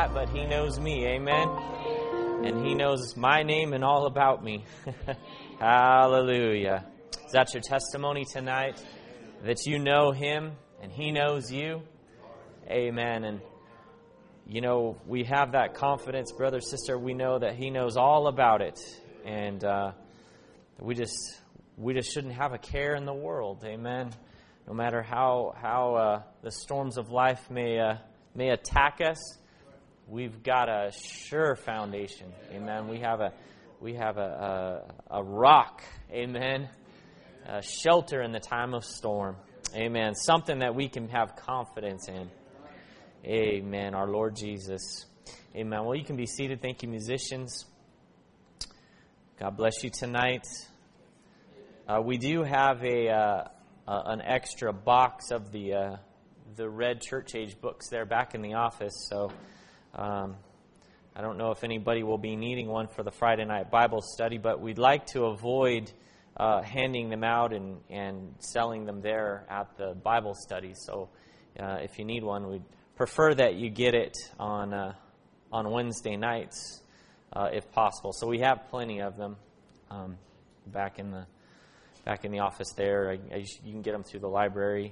that, but He knows me. Amen. And He knows my name and all about me. Hallelujah. Is that your testimony tonight? That you know Him and He knows you? Amen. And you know, we have that confidence, brother, sister. We know that He knows all about it. And we just shouldn't have a care in the world. Amen. No matter how the storms of life may attack us, we've got a sure foundation. Amen. We have a rock. Amen. A shelter in the time of storm. Amen. Something that we can have confidence in. Amen. Our Lord Jesus. Amen. Well, you can be seated. Thank you, musicians. God bless you tonight. We do have an extra box of the red church age books there back in the office. So I don't know if anybody will be needing one for the Friday night Bible study, but we'd like to avoid handing them out and selling them there at the Bible study. So if you need one, we'd prefer that you get it on Wednesday nights, if possible. So we have plenty of them back in the office there. You can get them through the library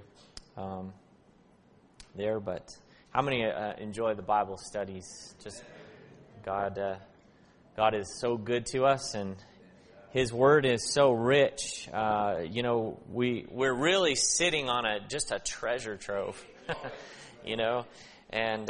there. But how many enjoy the Bible studies? Just God is so good to us, and His Word is so rich. You know, we're really sitting on just a treasure trove. You know, and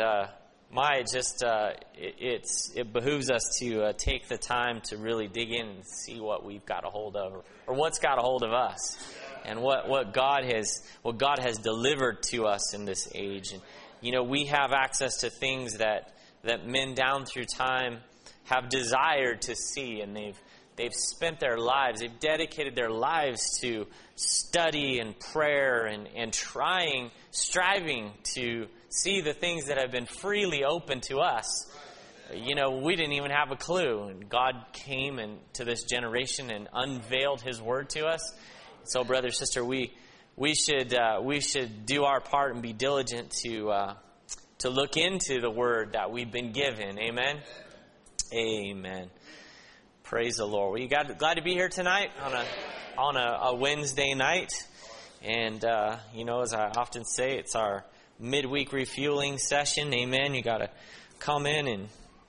it behooves us to take the time to really dig in and see what we've got a hold of, or what's got a hold of us, and what God has delivered to us in this age. And you know, we have access to things that men down through time have desired to see, and they've spent their lives, they've dedicated their lives to study and prayer and striving to see the things that have been freely open to us. You know, we didn't even have a clue, and God came to this generation and unveiled His Word to us. So, brother, sister, we should do our part and be diligent to look into the Word that we've been given. Amen. Amen. Praise the Lord. Well, you glad to be here tonight on a Wednesday night, and you know, as I often say, it's our midweek refueling session. Amen. You got to come in and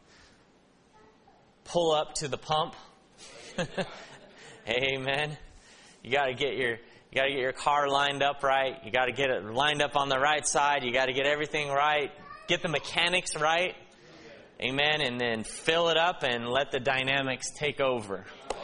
pull up to the pump. Amen. You got to get your car lined up right. You got to get it lined up on the right side. You got to get everything right. Get the mechanics right. Amen. And then fill it up and let the dynamics take over.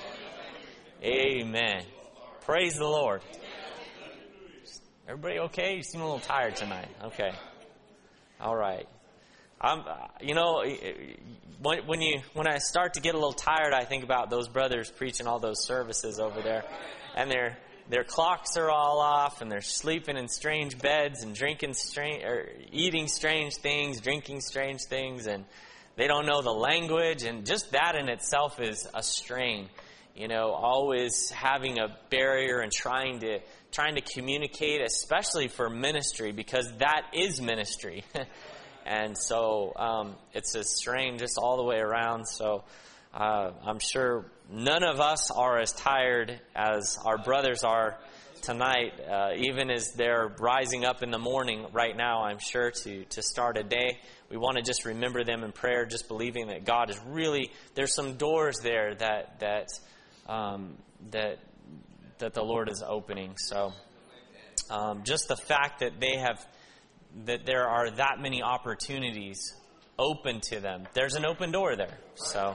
Amen. Praise the Lord. Everybody okay? You seem a little tired tonight. Okay. All right. You know, when I start to get a little tired, I think about those brothers preaching all those services over there, and their clocks are all off, and they're sleeping in strange beds and eating strange things, drinking strange things, and they don't know the language, and just that in itself is a strain. You know, always having a barrier and trying to communicate, especially for ministry, because that is ministry. And so it's a strain just all the way around. So I'm sure none of us are as tired as our brothers are tonight, even as they're rising up in the morning right now, I'm sure, to start a day. We want to just remember them in prayer, just believing that God is really, there's some doors there that the Lord is opening. So just the fact that that there are that many opportunities open to them. There's an open door there. So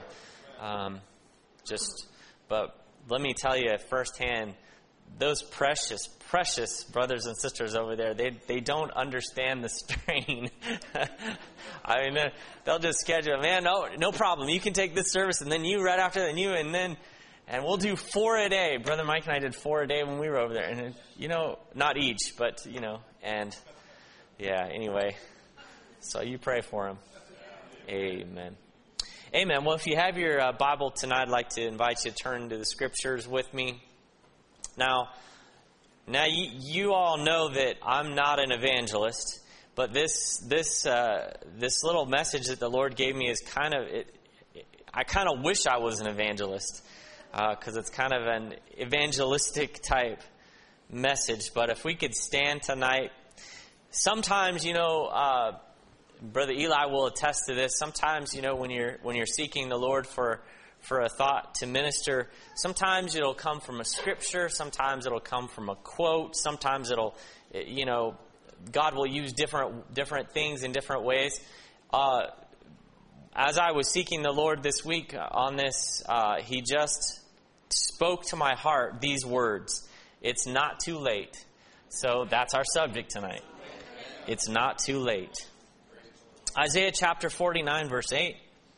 but let me tell you firsthand, those precious brothers and sisters over there, they don't understand the strain. I mean, they'll just schedule, man, no problem. You can take this service, and then you right after that, and we'll do 4 a day. Brother Mike and I did 4 a day when we were over there. And, you know, not each, but, you know, and, yeah, anyway. So you pray for them. Amen. Amen. Well, if you have your Bible tonight, I'd like to invite you to turn to the Scriptures with me. Now you all know that I'm not an evangelist, But this little message that the Lord gave me is kind of, I kind of wish I was an evangelist, because it's kind of an evangelistic type message. But if we could stand tonight, sometimes, Brother Eli will attest to this. Sometimes, when you're seeking the Lord for a thought to minister, sometimes it'll come from a scripture, sometimes it'll come from a quote, sometimes it'll, God will use different things in different ways. As I was seeking the Lord this week on this, He just spoke to my heart these words: "It's not too late." So that's our subject tonight. It's not too late. Isaiah chapter 49, verse 8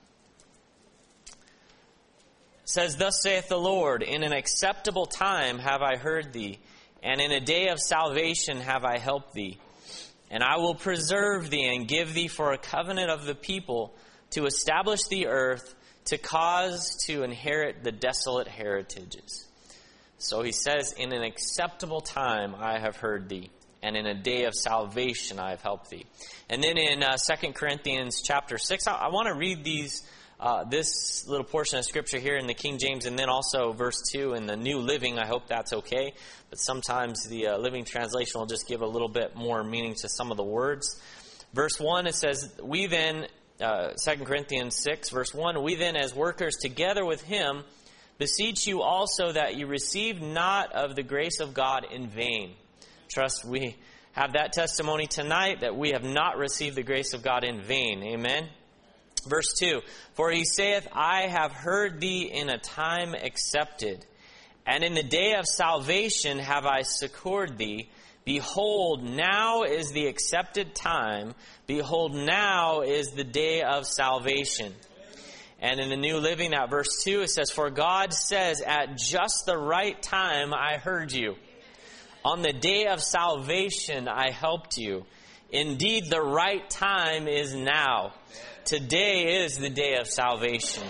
says, "Thus saith the Lord, in an acceptable time have I heard thee, and in a day of salvation have I helped thee. And I will preserve thee and give thee for a covenant of the people, to establish the earth, to cause to inherit the desolate heritages." So he says, in an acceptable time I have heard thee, and in a day of salvation I have helped thee. And then in 2 Corinthians chapter 6, I want to read this little portion of Scripture here in the King James, and then also verse 2 in the New Living. I hope that's okay. But sometimes the Living Translation will just give a little bit more meaning to some of the words. Verse 1, it says, "We then," 2 Corinthians 6, verse 1, "We then as workers together with him beseech you also that you receive not of the grace of God in vain." Trust we have that testimony tonight that we have not received the grace of God in vain. Amen. Verse 2, "For he saith, I have heard thee in a time accepted, and in the day of salvation have I succored thee. Behold, now is the accepted time. Behold, now is the day of salvation." And in the New Living, that verse 2, it says, "For God says, at just the right time I heard you. On the day of salvation I helped you. Indeed, the right time is now. Today is the day of salvation."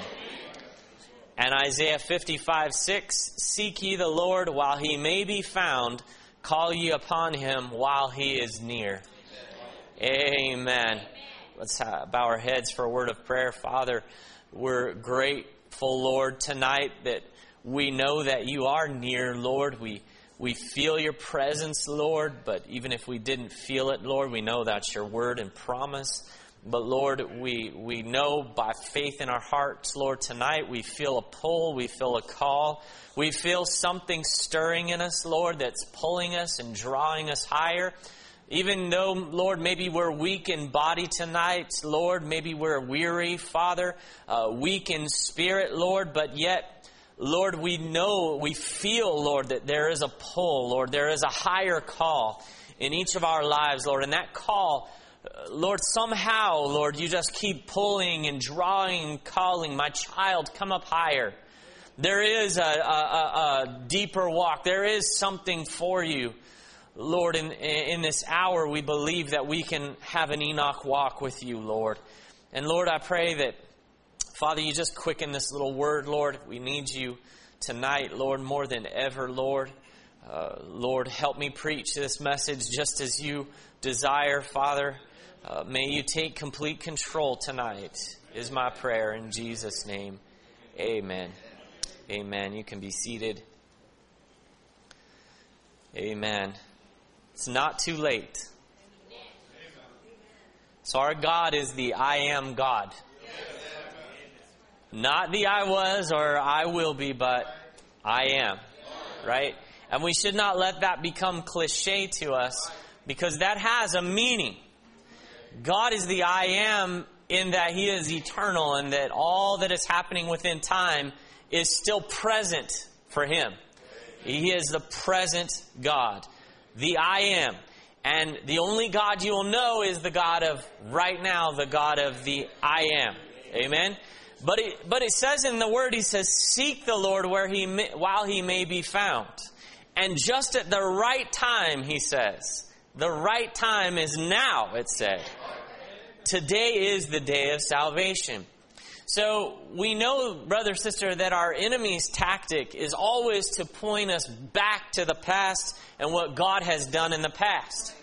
And Isaiah 55:6, "Seek ye the Lord while he may be found. Call ye upon him while he is near." Amen. Let's bow our heads for a word of prayer. Father, we're grateful, Lord, tonight that we know that you are near, Lord. We feel your presence, Lord, but even if we didn't feel it, Lord, we know that's your word and promise. But Lord, we know by faith in our hearts, Lord, tonight we feel a pull, we feel a call. We feel something stirring in us, Lord, that's pulling us and drawing us higher. Even though, Lord, maybe we're weak in body tonight, Lord, maybe we're weary, Father, weak in spirit, Lord, but yet, Lord, we know, we feel, Lord, that there is a pull, Lord. There is a higher call in each of our lives, Lord. And that call, Lord, somehow, Lord, you just keep pulling and drawing and calling, "My child, come up higher." There is a deeper walk. There is something for you, Lord. In this hour, we believe that we can have an Enoch walk with you, Lord. And Lord, I pray that, Father, you just quicken this little word, Lord. We need you tonight, Lord, more than ever, Lord. Lord, help me preach this message just as you desire, Father. May you take complete control tonight, is my prayer in Jesus' name. Amen. Amen. You can be seated. Amen. It's not too late. So our God is the I am God. Not the I was or I will be, but I am. Right? And we should not let that become cliche to us, because that has a meaning. God is the I am in that He is eternal, and that all that is happening within time is still present for Him. He is the present God. The I am. And the only God you will know is the God of right now, the God of the I am. Amen? But it says in the Word, He says, "Seek the Lord while He may be found." And just at the right time, He says. The right time is now, it said. Today is the day of salvation. So we know, brother, sister, that our enemy's tactic is always to point us back to the past and what God has done in the past.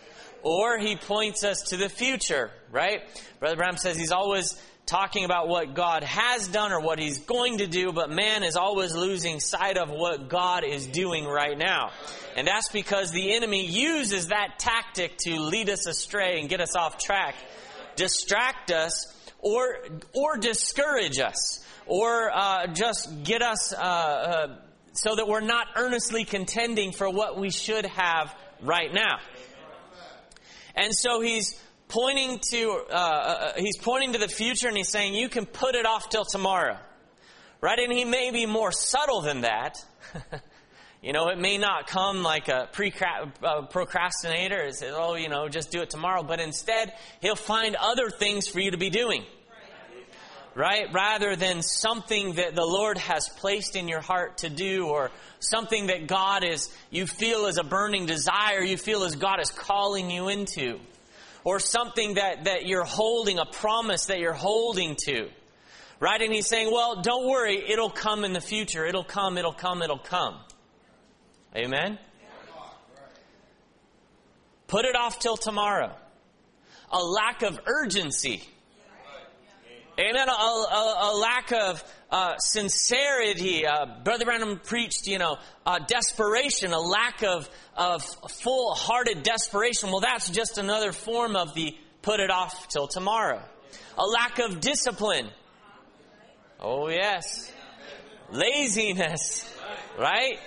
or he points us to the future, right? Brother Branham says he's always talking about what God has done or what he's going to do, but man is always losing sight of what God is doing right now. And that's because the enemy uses that tactic to lead us astray and get us off track, distract us, or discourage us, or just get us so that we're not earnestly contending for what we should have right now. And so he's pointing to the future, and he's saying you can put it off till tomorrow, right? And he may be more subtle than that. You know, it may not come like a procrastinator and say, oh, you know, just do it tomorrow. But instead, he'll find other things for you to be doing, right? Rather than something that the Lord has placed in your heart to do, or something that you feel is a burning desire, you feel as God is calling you into. Or something that you're holding, a promise that you're holding to. Right? And he's saying, well, don't worry, it'll come in the future. It'll come, it'll come, it'll come. Amen? Put it off till tomorrow. A lack of urgency. Amen? A lack of sincerity. Brother Branham preached, desperation, a lack of full-hearted desperation. Well, that's just another form of the put it off till tomorrow. A lack of discipline. Oh, yes. Laziness. Right?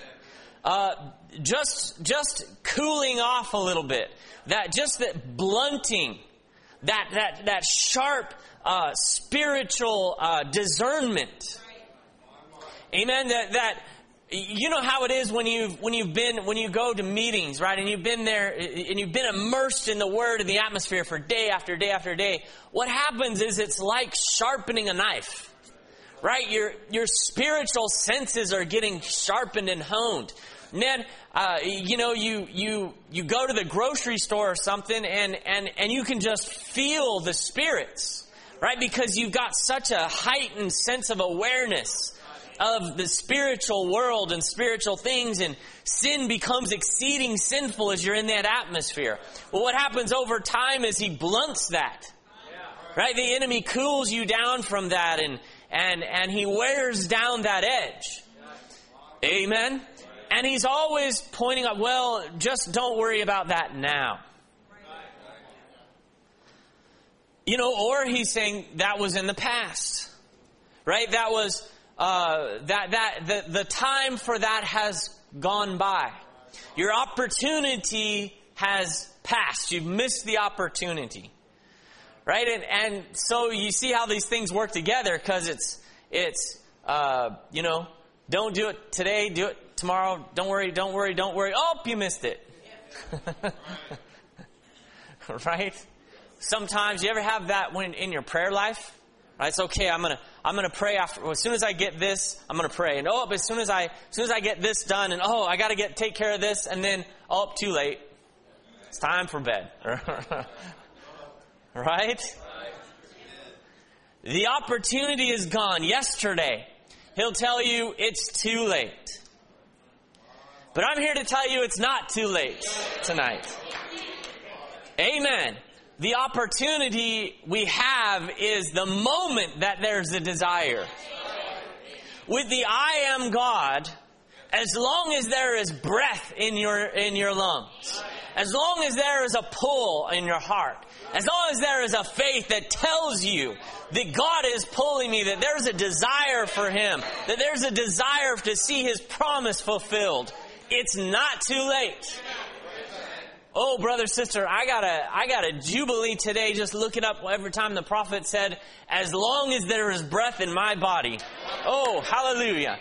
Just cooling off a little bit. That blunting. That sharp spiritual discernment. Amen. That you know how it is when you go to meetings, right? And you've been there and you've been immersed in the Word and the atmosphere for day after day after day. What happens is it's like sharpening a knife, right? Your spiritual senses are getting sharpened and honed. Man, you go to the grocery store or something and you can just feel the spirits, right? Because you've got such a heightened sense of awareness of the spiritual world and spiritual things, and sin becomes exceeding sinful as you're in that atmosphere. Well, what happens over time is he blunts that, right? The enemy cools you down from that, and he wears down that edge. Amen? And he's always pointing out, well, just don't worry about that now. Or he's saying that was in the past, right? That was the time for that has gone by. Your opportunity has passed. You've missed the opportunity, right? And so you see how these things work together, because it's don't do it today, do it tomorrow. Don't worry. Oh, you missed it. Right? Sometimes you ever have that when in your prayer life? Right? It's okay. I'm gonna pray after. As soon as I get this, I'm gonna pray. And as soon as I get this done, and I gotta take care of this, and then too late. It's time for bed. Right? The opportunity is gone. Yesterday, he'll tell you it's too late. But I'm here to tell you it's not too late tonight. Amen. The opportunity we have is the moment that there's a desire. With the I am God, as long as there is breath in your lungs, as long as there is a pull in your heart, as long as there is a faith that tells you that God is pulling me, that there's a desire for Him, that there's a desire to see His promise fulfilled, it's not too late. Oh, brother, sister, I got a jubilee today just looking up every time the prophet said, as long as there is breath in my body. Oh, hallelujah.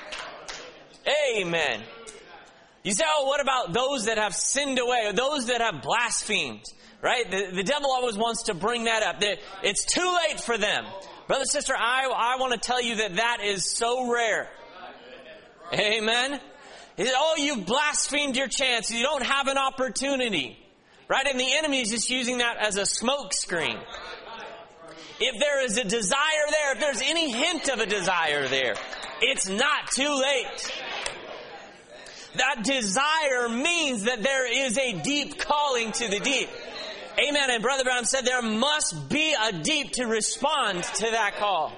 Amen. You say, what about those that have sinned away, or those that have blasphemed? Right? The devil always wants to bring that up. It's too late for them. Brother, sister, I want to tell you that is so rare. Amen. You've blasphemed your chance. You don't have an opportunity. Right? And the enemy is just using that as a smoke screen. If there is a desire there, if there's any hint of a desire there, it's not too late. That desire means that there is a deep calling to the deep. Amen. And Brother Brown said there must be a deep to respond to that call.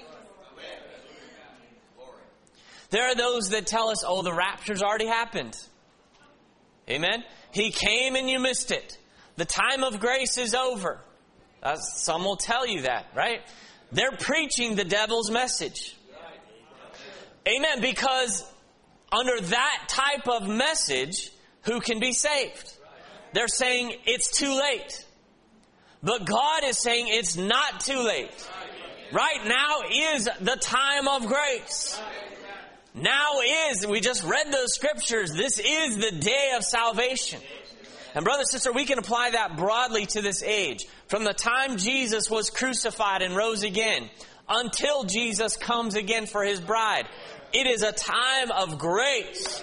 There are those that tell us, oh, the rapture's already happened. Amen. He came and you missed it. The time of grace is over. Some will tell you that, right? They're preaching the devil's message. Amen. Because under that type of message, who can be saved? They're saying it's too late. But God is saying it's not too late. Right now is the time of grace. Now is, we just read those scriptures, this is the day of salvation. And brother, sister, we can apply that broadly to this age. From the time Jesus was crucified and rose again, until Jesus comes again for His bride. It is a time of grace.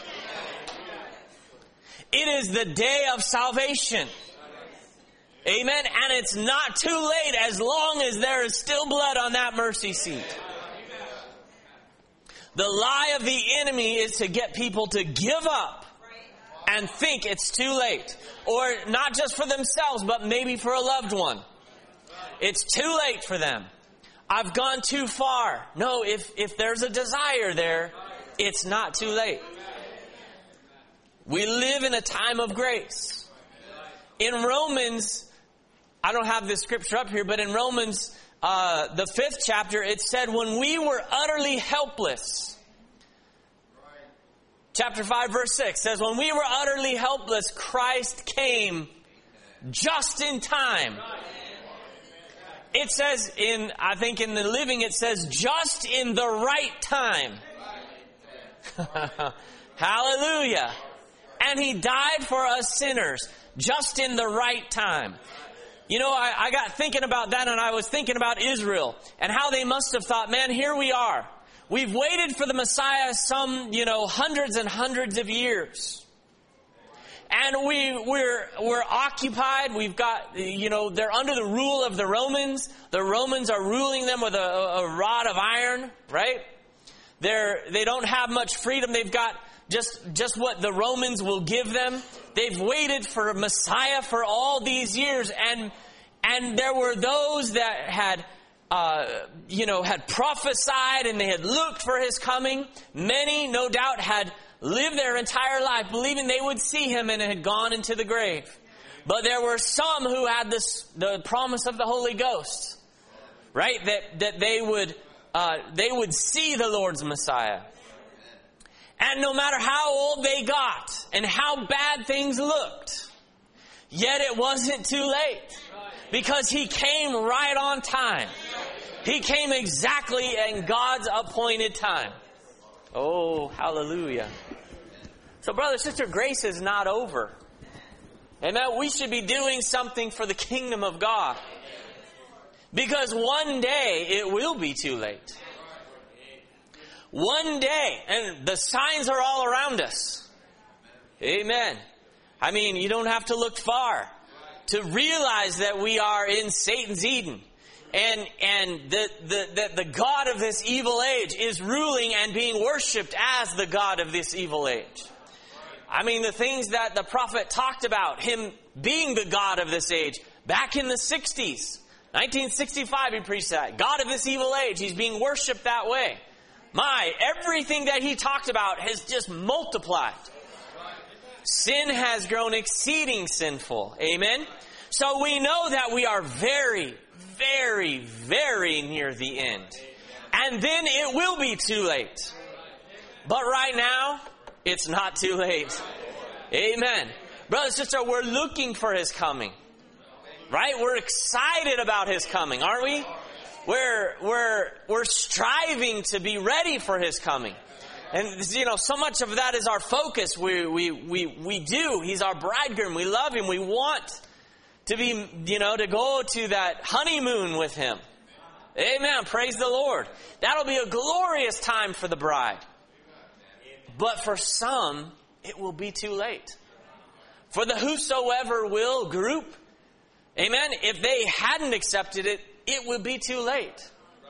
It is the day of salvation. Amen. And it's not too late as long as there is still blood on that mercy seat. The lie of the enemy is to get people to give up and think it's too late. Or not just for themselves, but maybe for a loved one. It's too late for them. I've gone too far. No, if there's a desire there, it's not too late. We live in a time of grace. In Romans, I don't have this scripture up here, but in Romans, the 5th chapter, it said, when we were utterly helpless, chapter 5, verse 6 says, when we were utterly helpless, Christ came just in time. It says I think in the Living, it says, just in the right time. Hallelujah. And He died for us sinners, just in the right time. You know, I got thinking about that, and I was thinking about Israel and how they must have thought, man, here we are. We've waited for the Messiah some, hundreds and hundreds of years. And we're occupied. We've got, they're under the rule of the Romans. The Romans are ruling them with a rod of iron, right? They don't have much freedom. They've got just what the Romans will give them. They've waited for a Messiah for all these years, and there were those that had prophesied and they had looked for His coming. Many, no doubt, had lived their entire life believing they would see Him and had gone into the grave. But there were some who had the promise of the Holy Ghost, right? That they would see the Lord's Messiah. And no matter how old they got and how bad things looked, yet it wasn't too late. Because He came right on time. He came exactly in God's appointed time. Oh, hallelujah. So brother, sister, grace is not over. Amen. We should be doing something for the kingdom of God. Because one day it will be too late. One day, and the signs are all around us. Amen. I mean, you don't have to look far to realize that we are in Satan's Eden. And that the God of this evil age is ruling and being worshipped as the God of this evil age. I mean, the things that the prophet talked about, Him being the God of this age, back in the 60s. 1965 He preached that. God of this evil age, He's being worshipped that way. Everything that He talked about has just multiplied. Sin has grown exceeding sinful. Amen? So we know that we are very, very, very near the end. And then it will be too late. But right now, it's not too late. Amen. Brother, sister, we're looking for His coming. Right? We're excited about His coming, aren't we? We're striving to be ready for His coming. And, so much of that is our focus. We do. He's our bridegroom. We love Him. We want to be, to go to that honeymoon with Him. Amen. Praise the Lord. That'll be a glorious time for the bride. But for some, it will be too late. For the whosoever will group, amen, if they hadn't accepted it, it would be too late.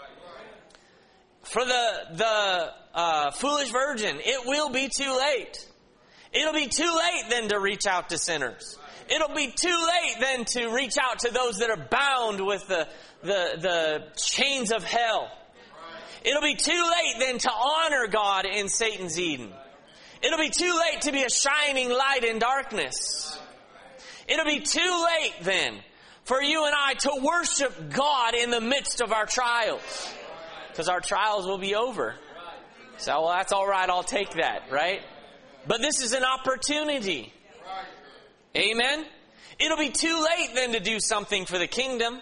For the foolish virgin, it will be too late. It'll be too late then to reach out to sinners. It'll be too late then to reach out to those that are bound with the chains of hell. It'll be too late then to honor God in Satan's Eden. It'll be too late to be a shining light in darkness. It'll be too late then for you and I to worship God in the midst of our trials. Because our trials will be over. So, well, that's all right, I'll take that, right? But this is an opportunity. Amen? It'll be too late then to do something for the kingdom.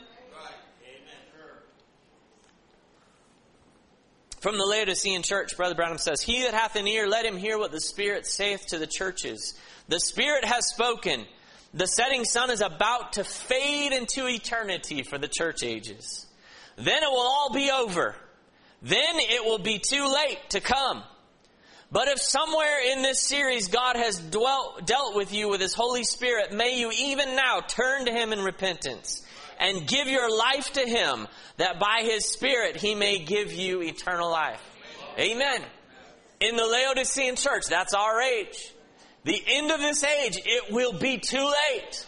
From the Laodicean church, Brother Branham says, "He that hath an ear, let him hear what the Spirit saith to the churches. The Spirit has spoken. The setting sun is about to fade into eternity for the church ages. Then it will all be over. Then it will be too late to come. But if somewhere in this series God has dealt with you with His Holy Spirit, may you even now turn to Him in repentance and give your life to Him, that by His Spirit He may give you eternal life." Amen. In the Laodicean church, that's our age. The end of this age, it will be too late.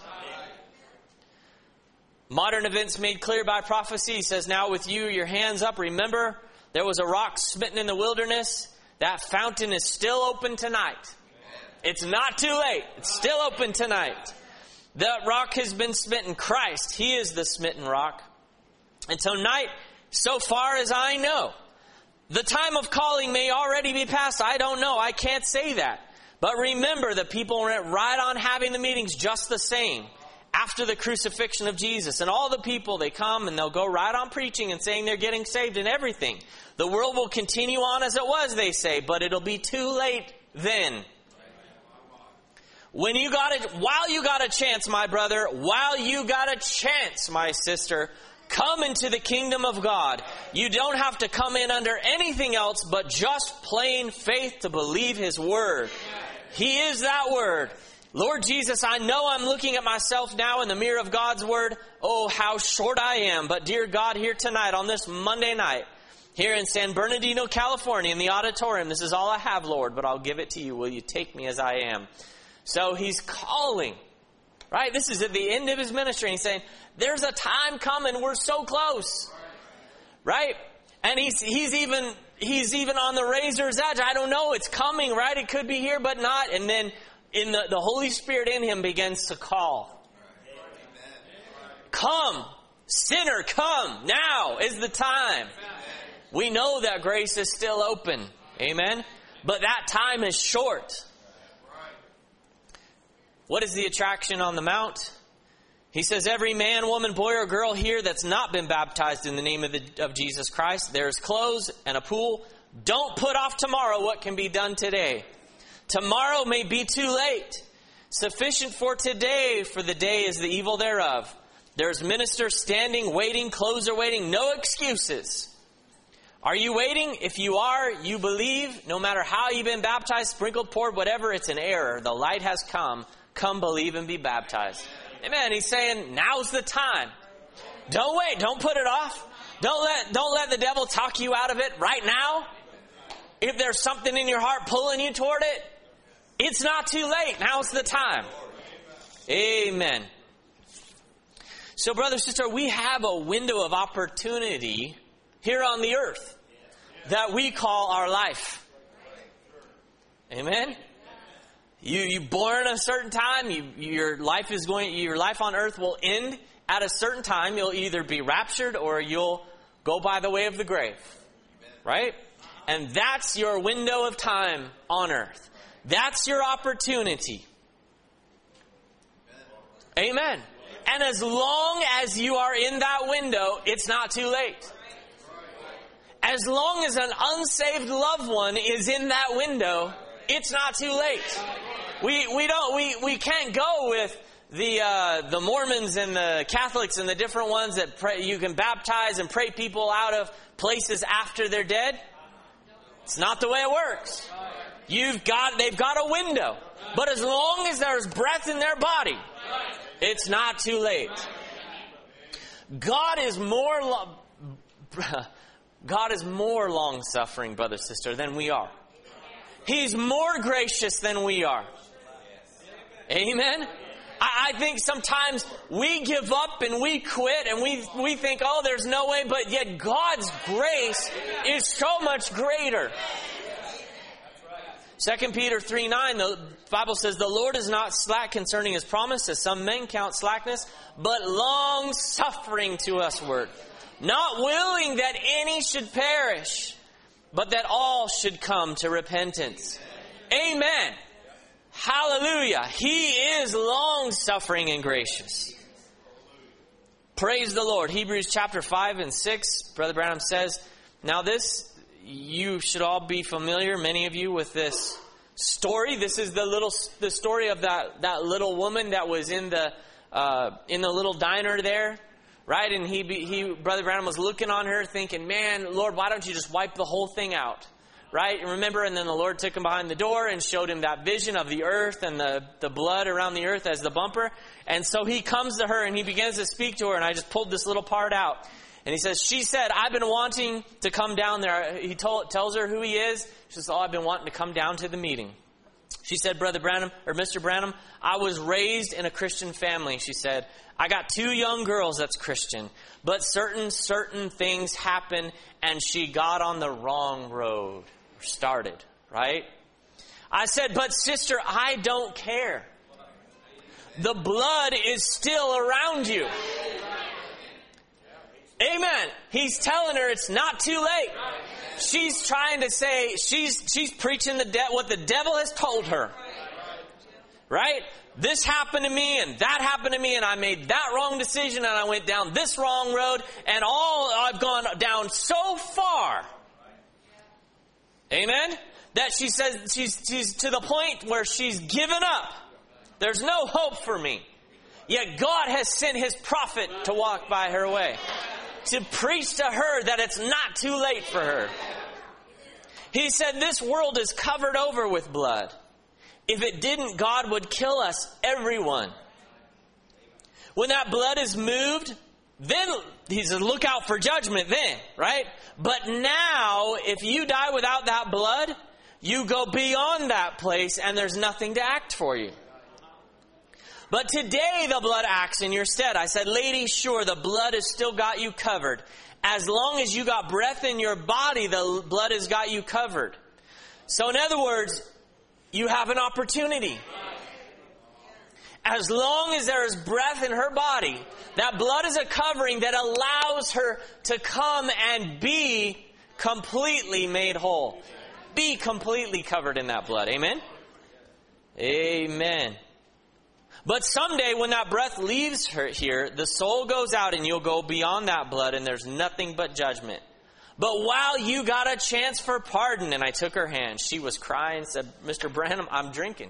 Modern events made clear by prophecy. He says, "Now with you, your hands up, remember there was a rock smitten in the wilderness. That fountain is still open tonight." It's not too late. It's still open tonight. That rock has been smitten. Christ, He is the smitten rock. And tonight, so far as I know, the time of calling may already be past. I don't know. I can't say that. But remember that people went right on having the meetings just the same after the crucifixion of Jesus. And all the people, they come and they'll go right on preaching and saying they're getting saved and everything. The world will continue on as it was, they say, but it'll be too late then. While you got a chance, my brother, while you got a chance, my sister, come into the kingdom of God. You don't have to come in under anything else but just plain faith to believe His word. He is that word. Lord Jesus, I know I'm looking at myself now in the mirror of God's word. Oh, how short I am. But dear God, here tonight on this Monday night, here in San Bernardino, California, in the auditorium, this is all I have, Lord, but I'll give it to you. Will you take me as I am? So He's calling, right? This is at the end of His ministry. He's saying, there's a time coming. We're so close, right? And he's even on the razor's edge. I don't know. It's coming, right? It could be here, but not. And then the Holy Spirit in Him begins to call. Come, sinner, come. Now is the time. We know that grace is still open. Amen? But that time is short. What is the attraction on the mount? He says, every man, woman, boy, or girl here that's not been baptized in the name of Jesus Christ, there's clothes and a pool. Don't put off tomorrow what can be done today. Tomorrow may be too late. Sufficient for today, for the day is the evil thereof. There's ministers standing, waiting, clothes are waiting, no excuses. Are you waiting? If you are, you believe, no matter how you've been baptized, sprinkled, poured, whatever, it's an error. The light has come. Come believe and be baptized. Amen. He's saying, now's the time. Don't wait. Don't put it off. Don't let the devil talk you out of it right now. If there's something in your heart pulling you toward it, it's not too late. Now's the time. Amen. So, brother, sister, we have a window of opportunity here on the earth that we call our life. Amen. You born at a certain time. Your life on earth will end at a certain time. You'll either be raptured or you'll go by the way of the grave, right? And that's your window of time on earth. That's your opportunity. Amen. And as long as you are in that window, it's not too late. As long as an unsaved loved one is in that window, it's not too late. We can't go with the Mormons and the Catholics and the different ones that pray, you can baptize and pray people out of places after they're dead. It's not the way it works. They've got a window. But as long as there's breath in their body, it's not too late. God is more long-suffering, brother, sister, than we are. He's more gracious than we are. Amen? I think sometimes we give up and we quit and we think, oh, there's no way, but yet God's grace is so much greater. 2 Peter 3:9, the Bible says, the Lord is not slack concerning His promise, as some men count slackness, but long-suffering to usward, not willing that any should perish, but that all should come to repentance. Amen. Hallelujah. He is long-suffering and gracious. Praise the Lord. Hebrews chapter 5 and 6, Brother Branham says, now this, you should all be familiar, many of you, with this story. This is the story of that little woman that was in the little diner there, right? And Brother Branham was looking on her thinking, man, Lord, why don't you just wipe the whole thing out? Right? And remember, and then the Lord took him behind the door and showed him that vision of the earth and the blood around the earth as the bumper. And so he comes to her and he begins to speak to her, and I just pulled this little part out. And he says, she said, I've been wanting to come down there. He tells her who he is. She says, oh, I've been wanting to come down to the meeting. She said, Brother Branham, or Mr. Branham, I was raised in a Christian family. She said, I got 2 young girls that's Christian, but certain things happened and she got on the wrong road. Started, right? I said, but sister, I don't care. The blood is still around you. Amen. He's telling her it's not too late. She's trying to say, she's preaching what the devil has told her. Right? This happened to me and that happened to me and I made that wrong decision and I went down this wrong road and I've gone down so far. Amen? That she says she's to the point where she's given up. There's no hope for me. Yet God has sent His prophet to walk by her way, to preach to her that it's not too late for her. He said this world is covered over with blood. If it didn't, God would kill us, everyone. When that blood is moved, then He said, look out for judgment then, right? But now, if you die without that blood, you go beyond that place and there's nothing to act for you. But today the blood acts in your stead. I said, lady, sure, the blood has still got you covered. As long as you got breath in your body, the blood has got you covered. So in other words, you have an opportunity. As long as there is breath in her body, that blood is a covering that allows her to come and be completely made whole. Be completely covered in that blood. Amen? Amen. But someday when that breath leaves her here, the soul goes out and you'll go beyond that blood and there's nothing but judgment. But while you got a chance for pardon, and I took her hand, she was crying and said, Mr. Branham, I'm drinking.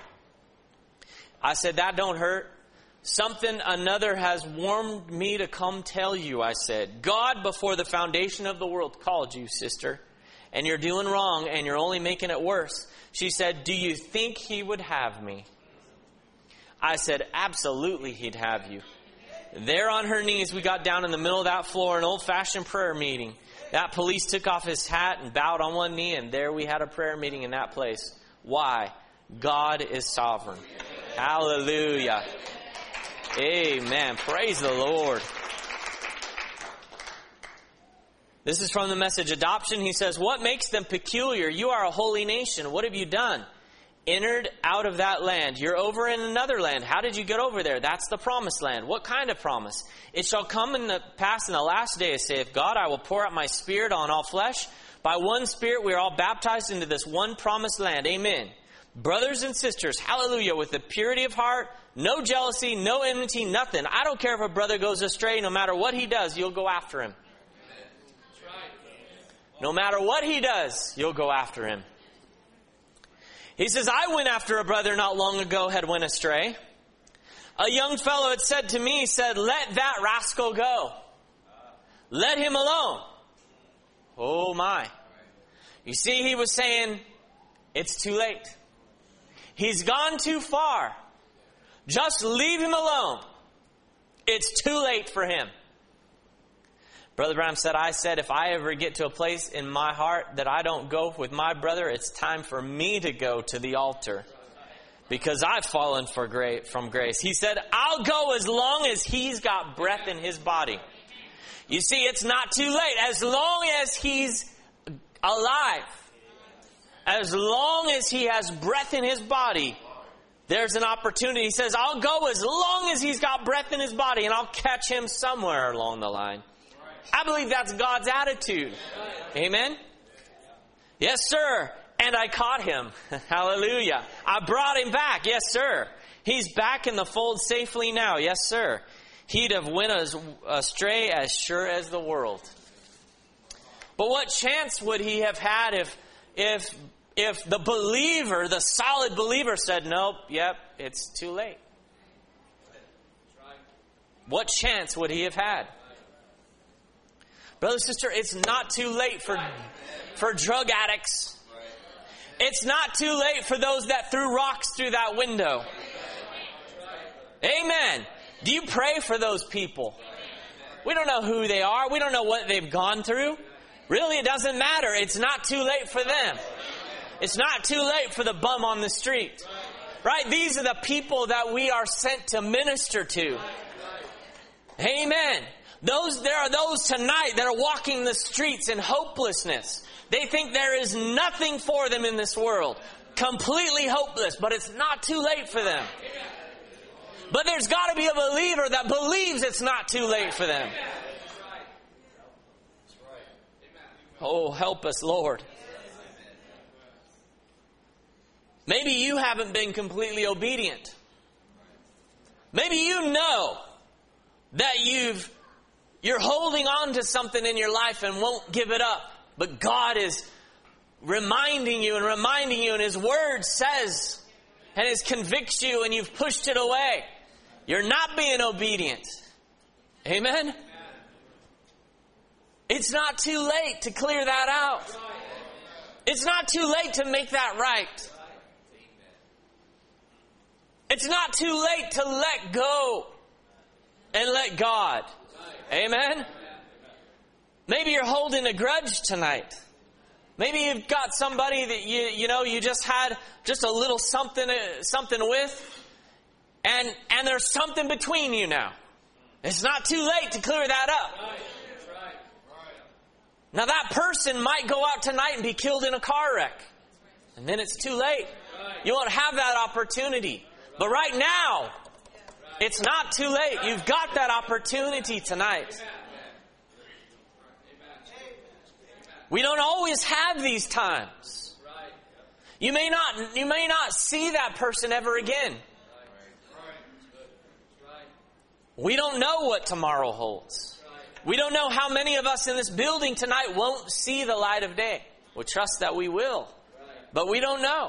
I said, that don't hurt. Something another has warned me to come tell you, I said. God, before the foundation of the world, called you, sister. And you're doing wrong, and you're only making it worse. She said, do you think He would have me? I said, absolutely He'd have you. There on her knees, we got down in the middle of that floor, an old-fashioned prayer meeting. That police took off his hat and bowed on one knee, and there we had a prayer meeting in that place. Why? God is sovereign. Hallelujah. Amen. Praise the Lord. This is from the Message Adoption. He says, what makes them peculiar? You are a holy nation. What have you done? Entered out of that land. You're over in another land. How did you get over there? That's the promised land. What kind of promise? It shall come in the past in the last days, saith God, I will pour out my Spirit on all flesh. By one Spirit we are all baptized into this one promised land. Amen. Brothers and sisters, hallelujah, with the purity of heart, no jealousy, no enmity, nothing. I don't care if a brother goes astray. No matter what he does, you'll go after him. No matter what he does, you'll go after him. He says, I went after a brother not long ago had went astray. A young fellow had said to me, said, let that rascal go. Let him alone. Oh my. You see, he was saying, it's too late. He's gone too far. Just leave him alone. It's too late for him. Brother Branham said, I said, if I ever get to a place in my heart that I don't go with my brother, it's time for me to go to the altar. because I've fallen from grace. He said, I'll go as long as he's got breath in his body. You see, it's not too late. As long as he's alive, as long as he has breath in his body, there's an opportunity. He says, I'll go as long as he's got breath in his body, and I'll catch him somewhere along the line. I believe that's God's attitude. Amen? Yes, sir. And I caught him. Hallelujah. I brought him back. Yes, sir. He's back in the fold safely now. Yes, sir. He'd have went astray as sure as the world. But what chance would he have had if the believer, the solid believer, said, nope, yep, it's too late? What chance would he have had? Brother, sister, it's not too late for drug addicts. It's not too late for those that threw rocks through that window. Amen. Do you pray for those people? We don't know who they are. We don't know what they've gone through. Really, it doesn't matter. It's not too late for them. It's not too late for the bum on the street. Right? These are the people that we are sent to minister to. Amen. There are those tonight that are walking the streets in hopelessness. They think there is nothing for them in this world. Completely hopeless, but it's not too late for them. But there's got to be a believer that believes it's not too late for them. Oh, help us, Lord. Maybe you haven't been completely obedient. Maybe you know that you're holding on to something in your life and won't give it up. But God is reminding you, and His Word says, and it convicts you, and you've pushed it away. You're not being obedient. Amen? It's not too late to clear that out. It's not too late to make that right. It's not too late to let go and let God. Amen? Maybe you're holding a grudge tonight. Maybe you've got somebody that you just had just a little something with, and there's something between you now. It's not too late to clear that up. Now that person might go out tonight and be killed in a car wreck, and then it's too late. You won't have that opportunity. But right now, it's not too late. You've got that opportunity tonight. We don't always have these times. You may not see that person ever again. We don't know what tomorrow holds. We don't know how many of us in this building tonight won't see the light of day. We trust that we will. But we don't know.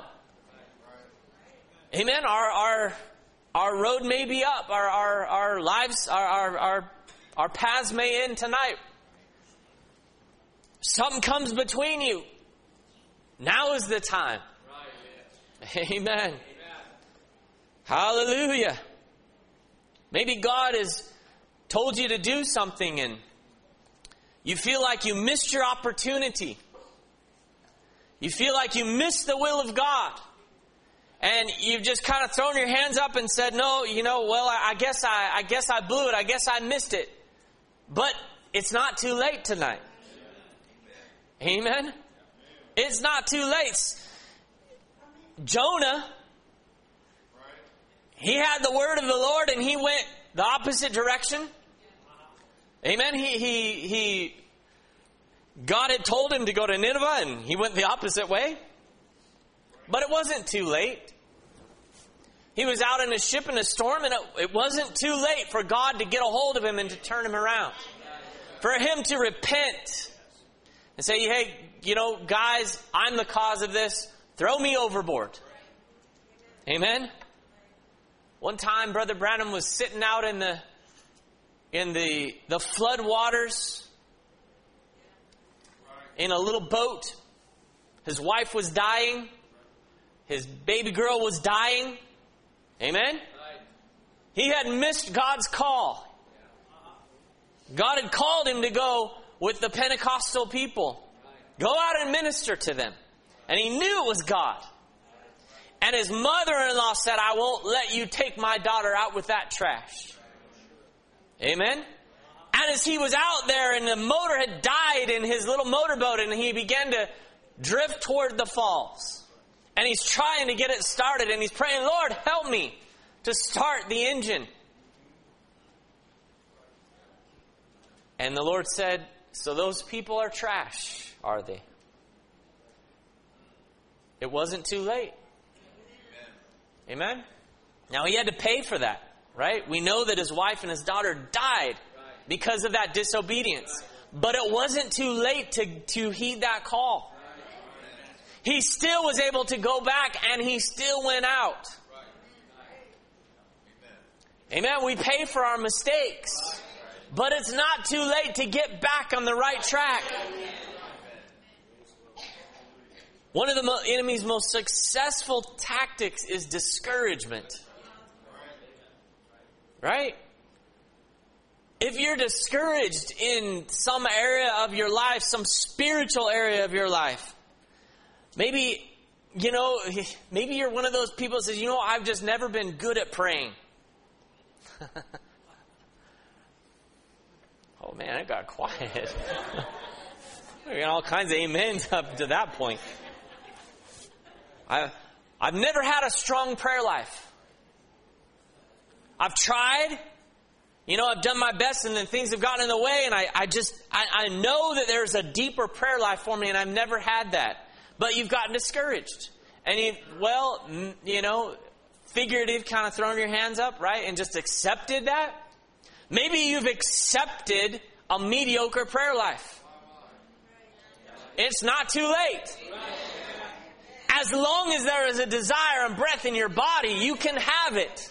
Amen. Our road may be up. Our lives, our paths may end tonight. Something comes between you. Now is the time. Amen. Hallelujah. Maybe God has told you to do something and you feel like you missed your opportunity. You feel like you missed the will of God. And you've just kind of thrown your hands up and said, no, I guess I blew it. I guess I missed it. But it's not too late tonight. Amen? It's not too late. Jonah, he had the word of the Lord and he went the opposite direction. Amen? God had told him to go to Nineveh and he went the opposite way. But it wasn't too late. He was out in a ship in a storm and it wasn't too late for God to get a hold of him and to turn him around. For him to repent and say, hey, guys, I'm the cause of this. Throw me overboard. Amen? One time, Brother Branham was sitting out in the flood waters in a little boat. His wife was dying. His baby girl was dying. Amen? He had missed God's call. God had called him to go with the Pentecostal people. Go out and minister to them. And he knew it was God. And his mother-in-law said, I won't let you take my daughter out with that trash. Amen? And as he was out there and the motor had died in his little motorboat and he began to drift toward the falls. And he's trying to get it started and he's praying, Lord, help me to start the engine. And the Lord said, so those people are trash, are they? It wasn't too late. Amen? Now he had to pay for that, right? We know that his wife and his daughter died because of that disobedience. But it wasn't too late to heed that call. He still was able to go back and he still went out. Amen? We pay for our mistakes. But it's not too late to get back on the right track. One of the enemy's most successful tactics is discouragement. Right? If you're discouraged in some area of your life, some spiritual area of your life, maybe you're one of those people that says, I've just never been good at praying. Oh man, it got quiet. We got all kinds of amens up to that point. I've never had a strong prayer life. I've tried. I've done my best and then things have gotten in the way and I know that there's a deeper prayer life for me and I've never had that. But you've gotten discouraged. And figurative kind of thrown your hands up, right? And just accepted that. Maybe you've accepted a mediocre prayer life. It's not too late. As long as there is a desire and breath in your body, you can have it.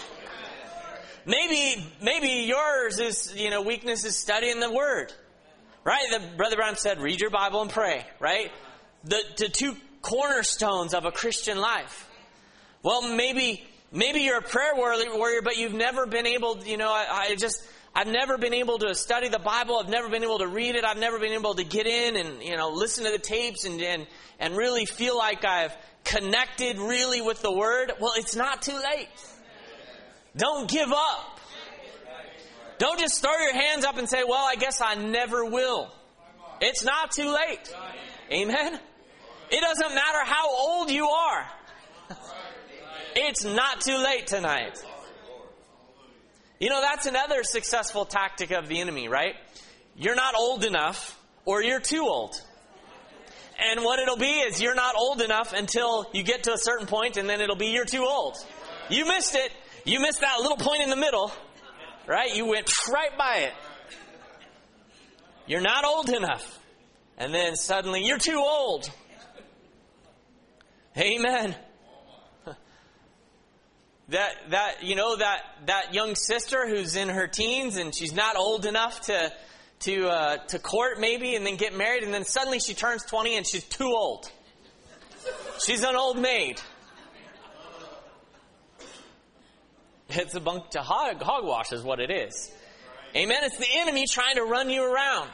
Maybe yours is, weakness is studying the Word. Right? Brother Branham said, read your Bible and pray. Right? The two cornerstones of a Christian life. Well, maybe you're a prayer warrior, but you've never been able, I've never been able to study the Bible. I've never been able to read it. I've never been able to get in and, listen to the tapes and really feel like I've connected really with the Word. Well, it's not too late. Don't give up. Don't just throw your hands up and say, well, I guess I never will. It's not too late. Amen? It doesn't matter how old you are. It's not too late tonight. That's another successful tactic of the enemy, right? You're not old enough or you're too old. And what it'll be is you're not old enough until you get to a certain point and then it'll be you're too old. You missed it. You missed that little point in the middle, right? You went right by it. You're not old enough. And then suddenly you're too old. Amen. That young sister who's in her teens and she's not old enough to court maybe and then get married and then suddenly she turns 20 and she's too old. She's an old maid. It's a bunch of hogwash is what it is. Amen. It's the enemy trying to run you around.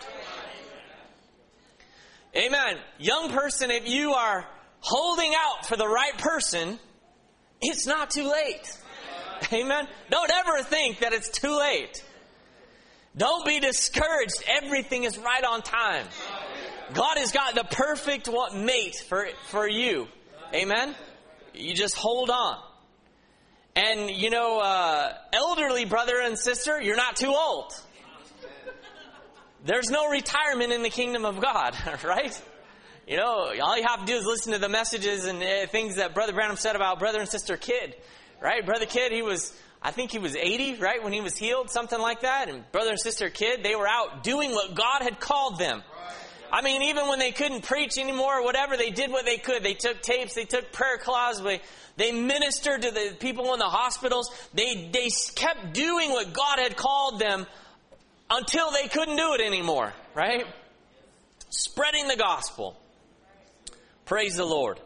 Amen. Young person, if you are holding out for the right person, it's not too late. Amen. Don't ever think that it's too late. Don't be discouraged. Everything is right on time. God has got the perfect mate for you. Amen. You just hold on. And, elderly brother and sister, you're not too old. There's no retirement in the kingdom of God, right? All you have to do is listen to the messages and things that Brother Branham said about Brother and Sister Kidd, right? Brother Kidd, I think he was 80, right, when he was healed, something like that. And Brother and Sister Kidd, they were out doing what God had called them. I mean, even when they couldn't preach anymore or whatever, they did what they could. They took tapes, they took prayer cloths, they ministered to the people in the hospitals. They kept doing what God had called them until they couldn't do it anymore, right? Spreading the gospel. Praise the Lord.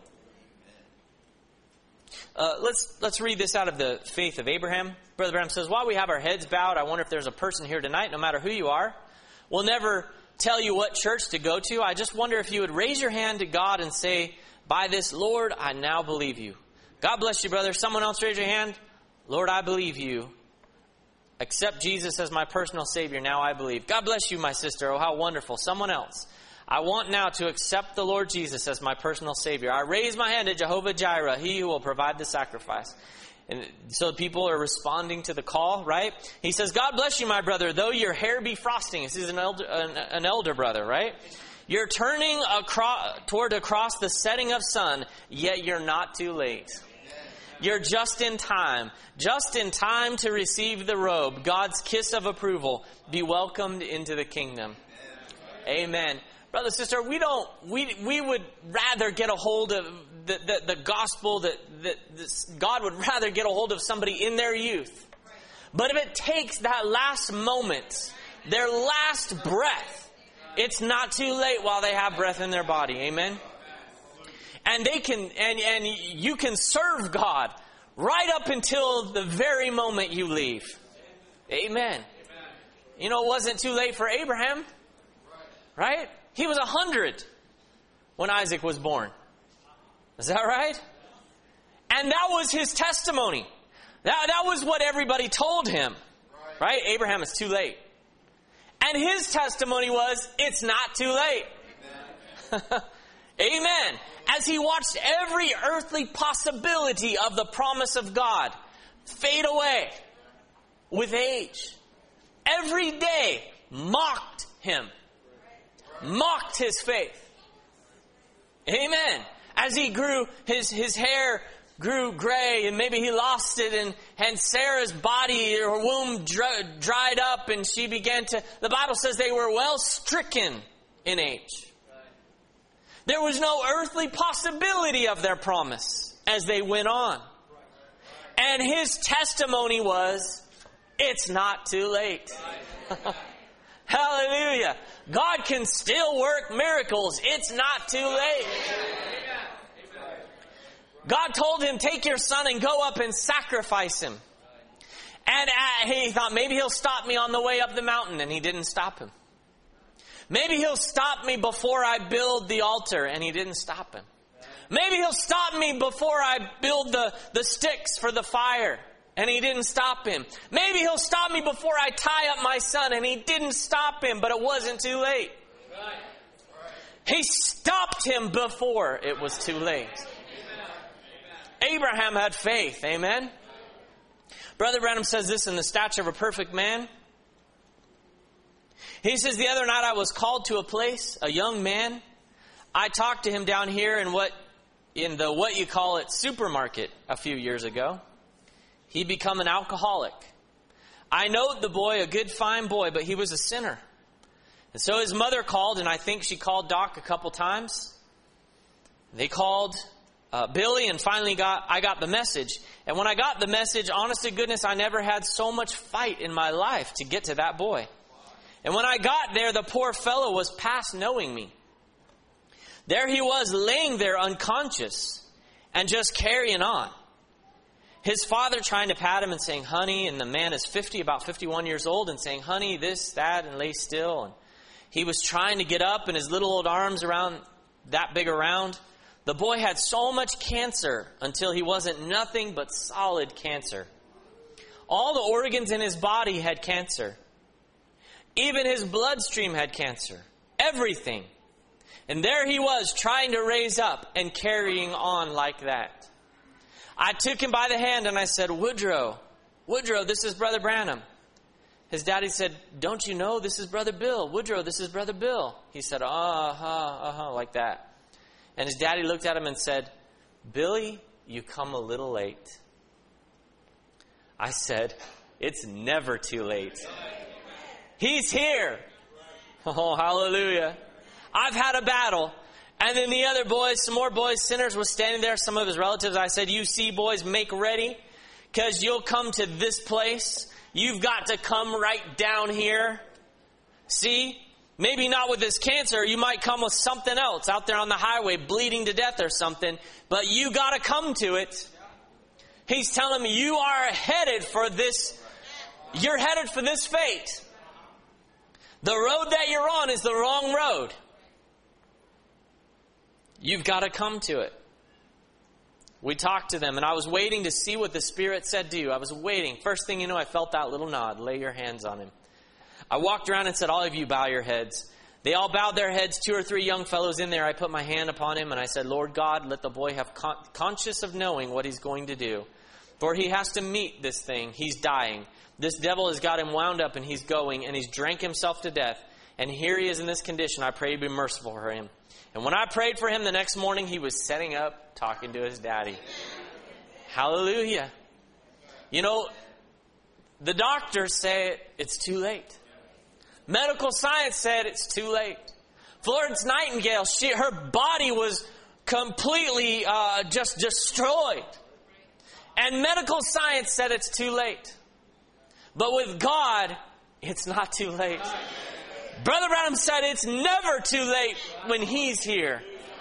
Let's read this out of the faith of Abraham. Brother Branham says, while we have our heads bowed, I wonder if there's a person here tonight, no matter who you are. We'll never tell you what church to go to. I just wonder if you would raise your hand to God and say, by this, Lord, I now believe you. God bless you, brother. Someone else raise your hand. Lord, I believe you. Accept Jesus as my personal Savior. Now I believe. God bless you, my sister. Oh, how wonderful. Someone else. I want now to accept the Lord Jesus as my personal Savior. I raise my hand to Jehovah Jireh, He who will provide the sacrifice. And so people are responding to the call, right? He says, God bless you, my brother, though your hair be frosting. This is an elder brother, right? You're turning toward across the setting of sun, yet you're not too late. You're just in time to receive the robe, God's kiss of approval. Be welcomed into the kingdom. Amen. Brother, sister, we would rather get a hold of the gospel, that God would rather get a hold of somebody in their youth. But if it takes that last moment, their last breath, it's not too late while they have breath in their body. Amen. And they can, and you can serve God right up until the very moment you leave. Amen. You know, it wasn't too late for Abraham, right? He was 100 when Isaac was born. Is that right? And that was his testimony. That was what everybody told him. Right? Abraham, it's too late. And his testimony was, it's not too late. Amen. As he watched every earthly possibility of the promise of God fade away with age, every day mocked him. Mocked his faith. Amen. As he grew, his hair grew gray, and maybe he lost it, and Sarah's body, her womb dried up, and she began to, the Bible says they were well stricken in age. There was no earthly possibility of their promise as they went on. And his testimony was, it's not too late. Hallelujah. God can still work miracles. It's not too late. God told him, take your son and go up and sacrifice him. And he thought, maybe he'll stop me on the way up the mountain. And he didn't stop him. Maybe he'll stop me before I build the altar. And he didn't stop him. Maybe he'll stop me before I build the sticks for the fire. And he didn't stop him. Maybe he'll stop me before I tie up my son. And he didn't stop him, but it wasn't too late. He stopped him before it was too late. Abraham had faith. Amen. Brother Branham says this in The Stature of a Perfect Man. He says, the other night I was called to a place, a young man. I talked to him down here in what you call it supermarket a few years ago. He'd become an alcoholic. I know the boy, a good, fine boy, but he was a sinner. And so his mother called, and I think she called Doc a couple times. They called Billy, and finally I got the message. And when I got the message, honest to goodness, I never had so much fight in my life to get to that boy. And when I got there, the poor fellow was past knowing me. There he was, laying there unconscious and just carrying on. His father trying to pat him and saying, honey, and the man is about 51 years old, and saying, honey, this, that, and lay still. And he was trying to get up, and his little old arms around that big around. The boy had so much cancer until he wasn't nothing but solid cancer. All the organs in his body had cancer. Even his bloodstream had cancer. Everything. And there he was trying to raise up and carrying on like that. I took him by the hand and I said, Woodrow, this is Brother Branham. His daddy said, don't you know this is Brother Bill? Woodrow, this is Brother Bill. He said, like that. And his daddy looked at him and said, Billy, you come a little late. I said, it's never too late. He's here. Oh, hallelujah. I've had a battle. And then the other boys, some more boys, sinners, were standing there. Some of his relatives. I said, you see, boys, make ready. Because you'll come to this place. You've got to come right down here. See? Maybe not with this cancer. You might come with something else out there on the highway, bleeding to death or something. But you got to come to it. He's telling me you are headed for this. You're headed for this fate. The road that you're on is the wrong road. You've got to come to it. We talked to them, and I was waiting to see what the Spirit said to you. I was waiting. First thing you know, I felt that little nod. Lay your hands on him. I walked around and said, all of you bow your heads. They all bowed their heads, 2 or 3 young fellows in there. I put my hand upon him, and I said, Lord God, let the boy have conscious of knowing what he's going to do. For he has to meet this thing. He's dying. This devil has got him wound up, and he's going, and he's drank himself to death. And here he is in this condition. I pray you be merciful for him. And when I prayed for him the next morning, he was setting up, talking to his daddy. Hallelujah. You know, the doctors say it's too late. Medical science said it's too late. Florence Nightingale, her body was completely just destroyed. And medical science said it's too late. But with God, it's not too late. Brother Branham said it's never too late when He's here.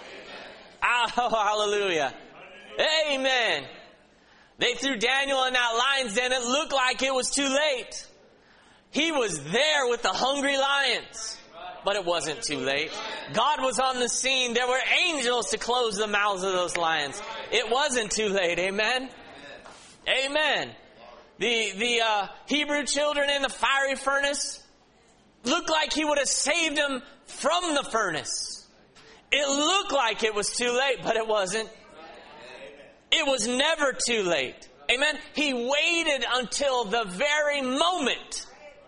Oh, hallelujah. Amen. They threw Daniel in that lion's den. It looked like it was too late. He was there with the hungry lions. But it wasn't too late. God was on the scene. There were angels to close the mouths of those lions. It wasn't too late. Amen? Amen. The Hebrew children in the fiery furnace looked like He would have saved them from the furnace. It looked like it was too late, but it wasn't. It was never too late. Amen? He waited until the very moment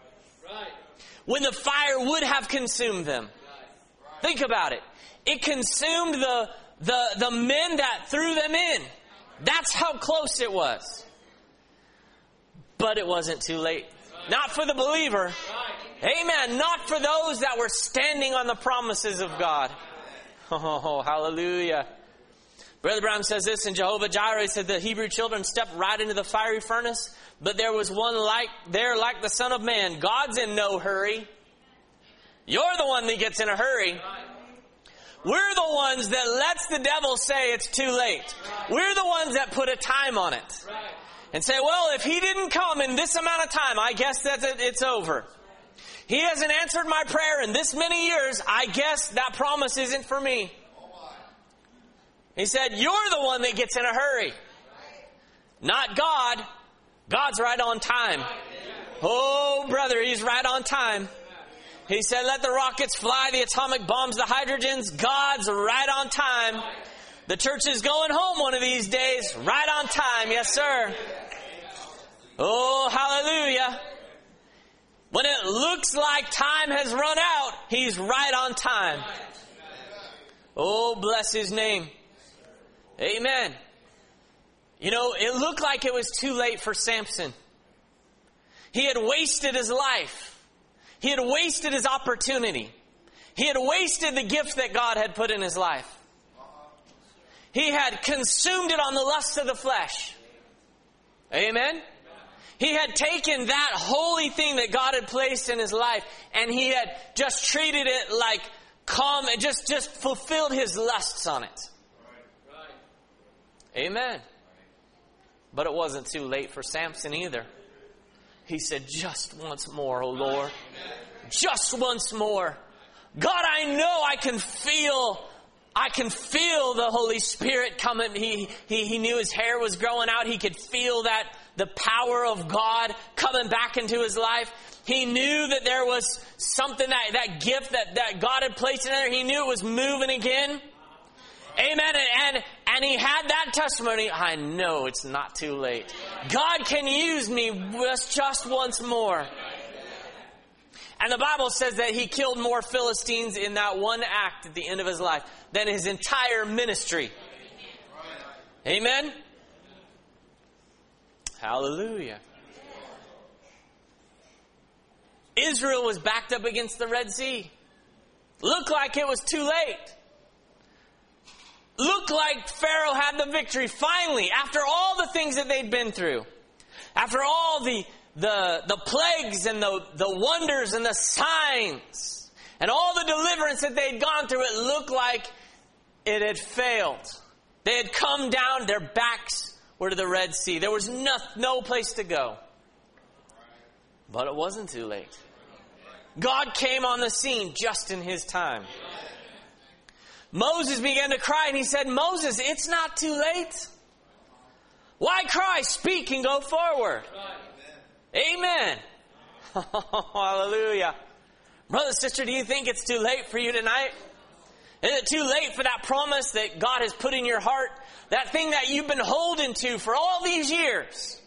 when the fire would have consumed them. Think about it. It consumed the men that threw them in. That's how close it was. But it wasn't too late. Not for the believer. Amen. Not for those that were standing on the promises of God. Oh, hallelujah. Brother Branham says this in Jehovah Jireh. He said the Hebrew children stepped right into the fiery furnace, but there was one like the Son of Man. God's in no hurry. You're the one that gets in a hurry. We're the ones that lets the devil say it's too late. We're the ones that put a time on it. And say, well, if He didn't come in this amount of time, I guess that it's over. He hasn't answered my prayer in this many years. I guess that promise isn't for me. He said, you're the one that gets in a hurry. Not God. God's right on time. Oh, brother, He's right on time. He said, let the rockets fly, the atomic bombs, the hydrogens. God's right on time. The church is going home one of these days. Right on time. Yes, sir. Oh, hallelujah. When it looks like time has run out, He's right on time. Oh, bless His name. Amen. You know, it looked like it was too late for Samson. He had wasted his life. He had wasted his opportunity. He had wasted the gift that God had put in his life. He had consumed it on the lusts of the flesh. Amen? He had taken that holy thing that God had placed in his life, and he had just treated it like calm and just fulfilled his lusts on it. Amen. But it wasn't too late for Samson either. He said, just once more, O Lord. Just once more. God, I know I can feel the Holy Spirit coming. He knew his hair was growing out. He could feel that, the power of God coming back into his life. He knew that there was something, that gift that God had placed in there. He knew it was moving again. Amen. And he had that testimony. I know it's not too late. God can use me just once more. And the Bible says that he killed more Philistines in that one act at the end of his life than his entire ministry. Amen. Hallelujah. Israel was backed up against the Red Sea. Looked like it was too late. Looked like Pharaoh had the victory finally, after all the things that they'd been through. After all the plagues and the wonders and the signs and all the deliverance that they'd gone through, it looked like it had failed. They had come down, their backs were to the Red Sea. There was no place to go. But it wasn't too late. God came on the scene just in his time. Moses began to cry and he said, Moses, it's not too late. Why cry? Speak and go forward. Amen. Hallelujah. Brother, sister, do you think it's too late for you tonight? Is it too late for that promise that God has put in your heart? That thing that you've been holding to for all these years?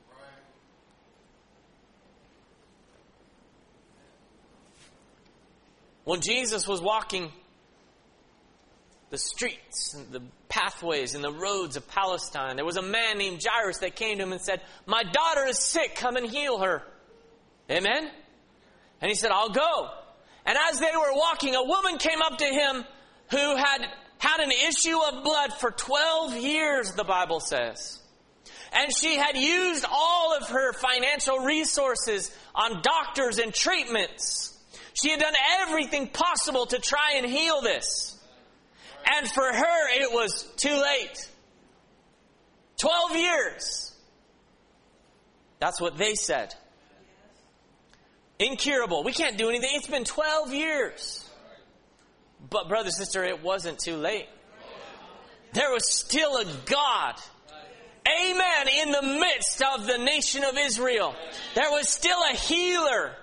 When Jesus was walking the streets and the pathways and the roads of Palestine, there was a man named Jairus that came to him and said, "My daughter is sick, come and heal her." Amen? And he said, "I'll go." And as they were walking, a woman came up to him who had an issue of blood for 12 years, the Bible says. And she had used all of her financial resources on doctors and treatments. She had done everything possible to try and heal this. And for her, it was too late. 12 years. That's what they said. Incurable. We can't do anything. It's been 12 years. But brother, sister, it wasn't too late. There was still a God. Amen. In the midst of the nation of Israel. There was still a healer.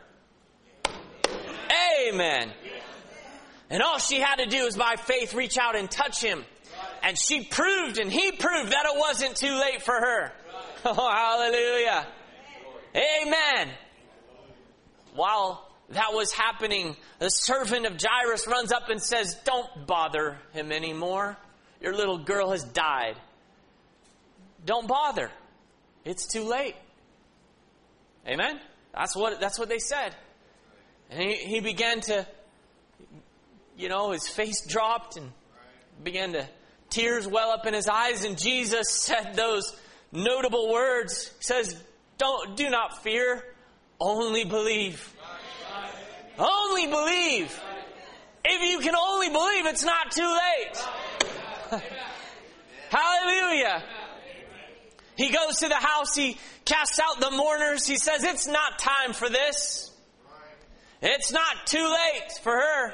Amen. And all she had to do was by faith reach out and touch him. And she proved and he proved that it wasn't too late for her. Oh, hallelujah. Amen. While that was happening, the servant of Jairus runs up and says, "Don't bother him anymore. Your little girl has died. Don't bother. It's too late." Amen? That's what they said. And he began to, his face dropped and began to, tears well up in his eyes. And Jesus said those notable words. He says, do not fear, only believe. Only believe. If you can only believe, it's not too late. Hallelujah. He goes to the house. He casts out the mourners. He says, it's not time for this. It's not too late for her.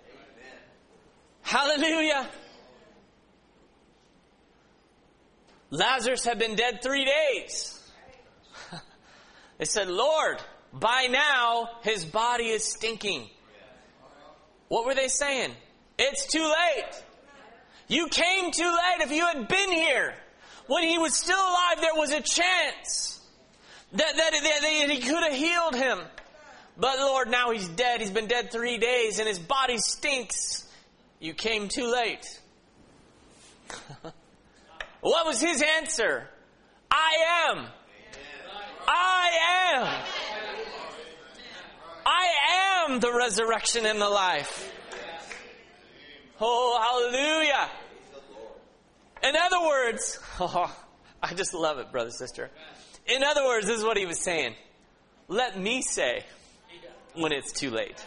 Hallelujah. Lazarus had been dead 3 days. They said, "Lord, by now his body is stinking." What were they saying? It's too late. You came too late. If you had been here when he was still alive, there was a chance that he could have healed him. But Lord, now he's dead. He's been dead 3 days and his body stinks. You came too late. What was his answer? I am. I am. I am the resurrection and the life. Oh, hallelujah. In other words, I just love it, brother, sister. In other words, this is what he was saying. Let me say when it's too late.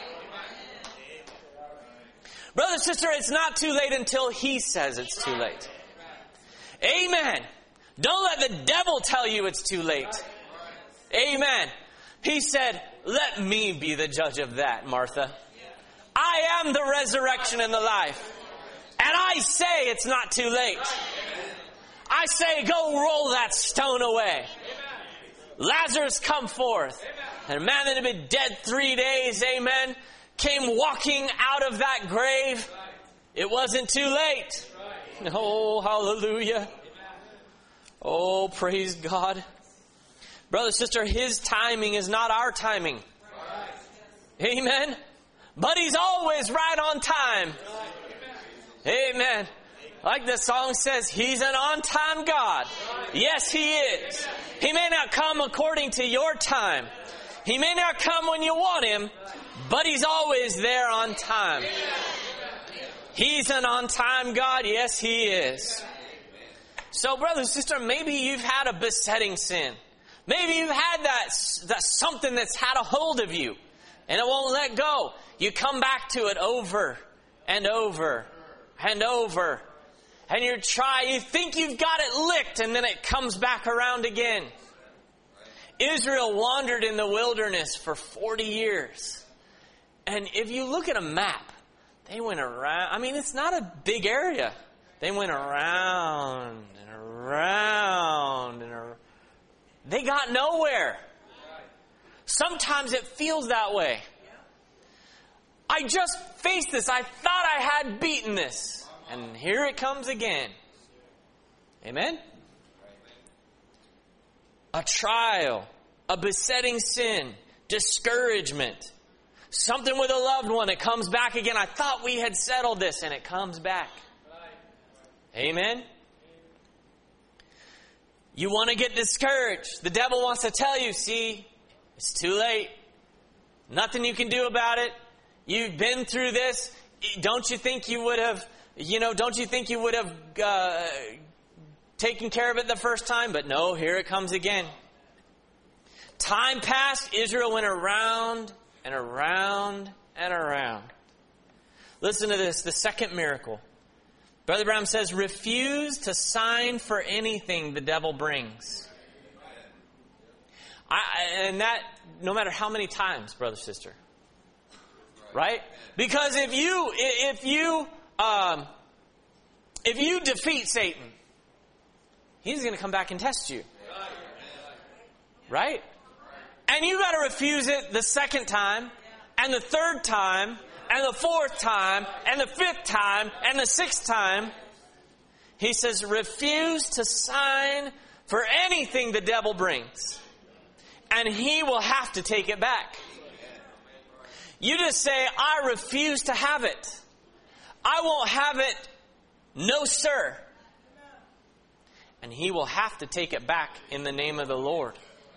Brother, sister, it's not too late until he says it's too late. Amen. Don't let the devil tell you it's too late. Amen. He said, let me be the judge of that, Martha. I am the resurrection and the life. And I say it's not too late. I say, go roll that stone away. Lazarus, come forth. And a man that had been dead 3 days, amen, came walking out of that grave. It wasn't too late. Oh, hallelujah. Oh, praise God. Brother, sister, his timing is not our timing. Amen. But he's always right on time. Amen. Like the song says, he's an on-time God. Yes, he is. He may not come according to your time. He may not come when you want him, but he's always there on time. He's an on-time God. Yes, he is. So, brother and sister, maybe you've had a besetting sin. Maybe you've had that something that's had a hold of you, and it won't let go. You come back to it over and over and over. And you think you've got it licked, and then it comes back around again. Israel wandered in the wilderness for 40 years. And if you look at a map, they went around. I mean, it's not a big area. They went around and around and around. They got nowhere. Sometimes it feels that way. I just faced this. I thought I had beaten this. And here it comes again. Amen? A trial, a besetting sin, discouragement, something with a loved one. It comes back again. I thought we had settled this, and it comes back. Amen? You want to get discouraged. The devil wants to tell you, see, it's too late. Nothing you can do about it. You've been through this. Don't you think you would have, taken care of it the first time? But no, here it comes again. Time passed. Israel went around and around and around. Listen to this, the second miracle. Brother Branham says, refuse to sign for anything the devil brings. And that, no matter how many times, brother, sister. Right? Because if you defeat Satan, he's going to come back and test you. Right? And you got to refuse it the second time, and the third time, and the fourth time, and the fifth time, and the sixth time. He says, refuse to sign for anything the devil brings. And he will have to take it back. You just say, I refuse to have it. I won't have it. No, sir. And he will have to take it back in the name of the Lord.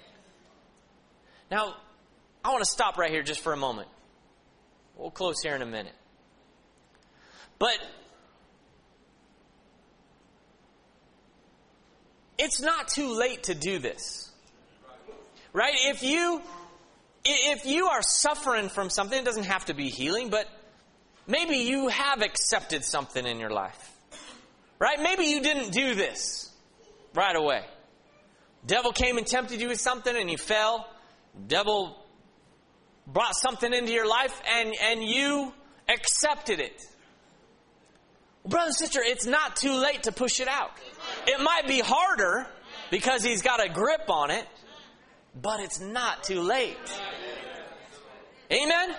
Now, I want to stop right here just for a moment. We'll close here in a minute. But it's not too late to do this. Right? If you are suffering from something, it doesn't have to be healing, but maybe you have accepted something in your life. Right? Maybe you didn't do this right away. Devil came and tempted you with something and you fell. Devil brought something into your life and you accepted it. Well, brother and sister, it's not too late to push it out. It might be harder because he's got a grip on it, but it's not too late. Amen?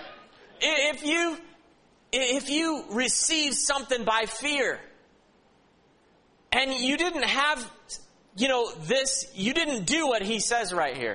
If you receive something by fear and you didn't have, this, you didn't do what he says right here.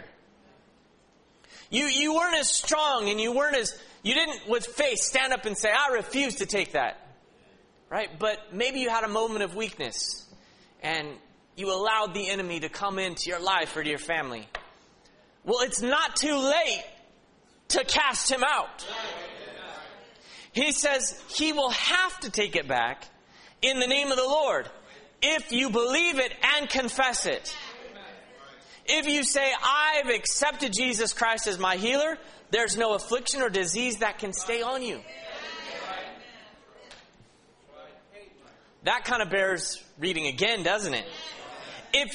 You weren't as strong and you didn't with faith stand up and say, I refuse to take that. Right? But maybe you had a moment of weakness and you allowed the enemy to come into your life or to your family. Well, it's not too late to cast him out. He says he will have to take it back in the name of the Lord if you believe it and confess it. If you say, I've accepted Jesus Christ as my healer, there's no affliction or disease that can stay on you. That kind of bears reading again, doesn't it? If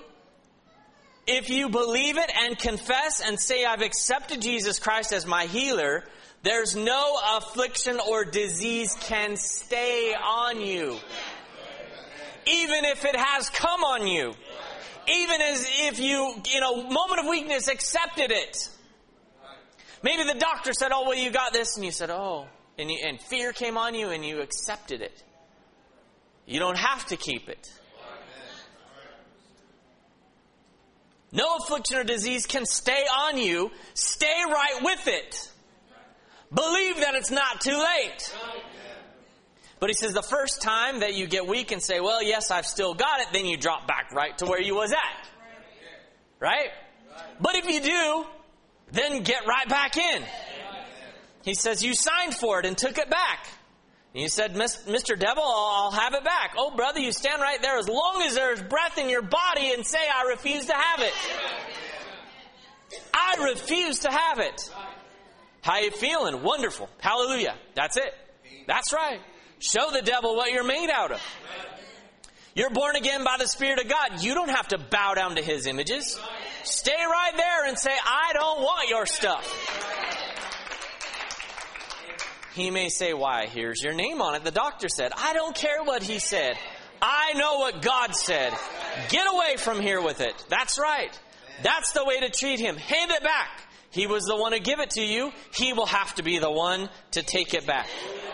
you believe it and confess and say, I've accepted Jesus Christ as my healer, there's no affliction or disease can stay on you. Even if it has come on you. Even as if you, in a moment of weakness, accepted it. Maybe the doctor said, oh, well, you got this. And you said, oh. And fear came on you and you accepted it. You don't have to keep it. No affliction or disease can stay on you. Stay right with it. Believe that it's not too late. But he says the first time that you get weak and say, well, yes, I've still got it, then you drop back right to where you was at. Right? But if you do, then get right back in. He says you signed for it and took it back. And you said, Mr. Devil, I'll have it back. Oh, brother, you stand right there as long as there's breath in your body and say, I refuse to have it. I refuse to have it. How you feeling? Wonderful. Hallelujah. That's it. That's right. Show the devil what you're made out of. You're born again by the Spirit of God. You don't have to bow down to his images. Stay right there and say, I don't want your stuff. He may say, why, here's your name on it. The doctor said, I don't care what he said. I know what God said. Get away from here with it. That's right. That's the way to treat him. Hand it back. He was the one to give it to you. He will have to be the one to take it back.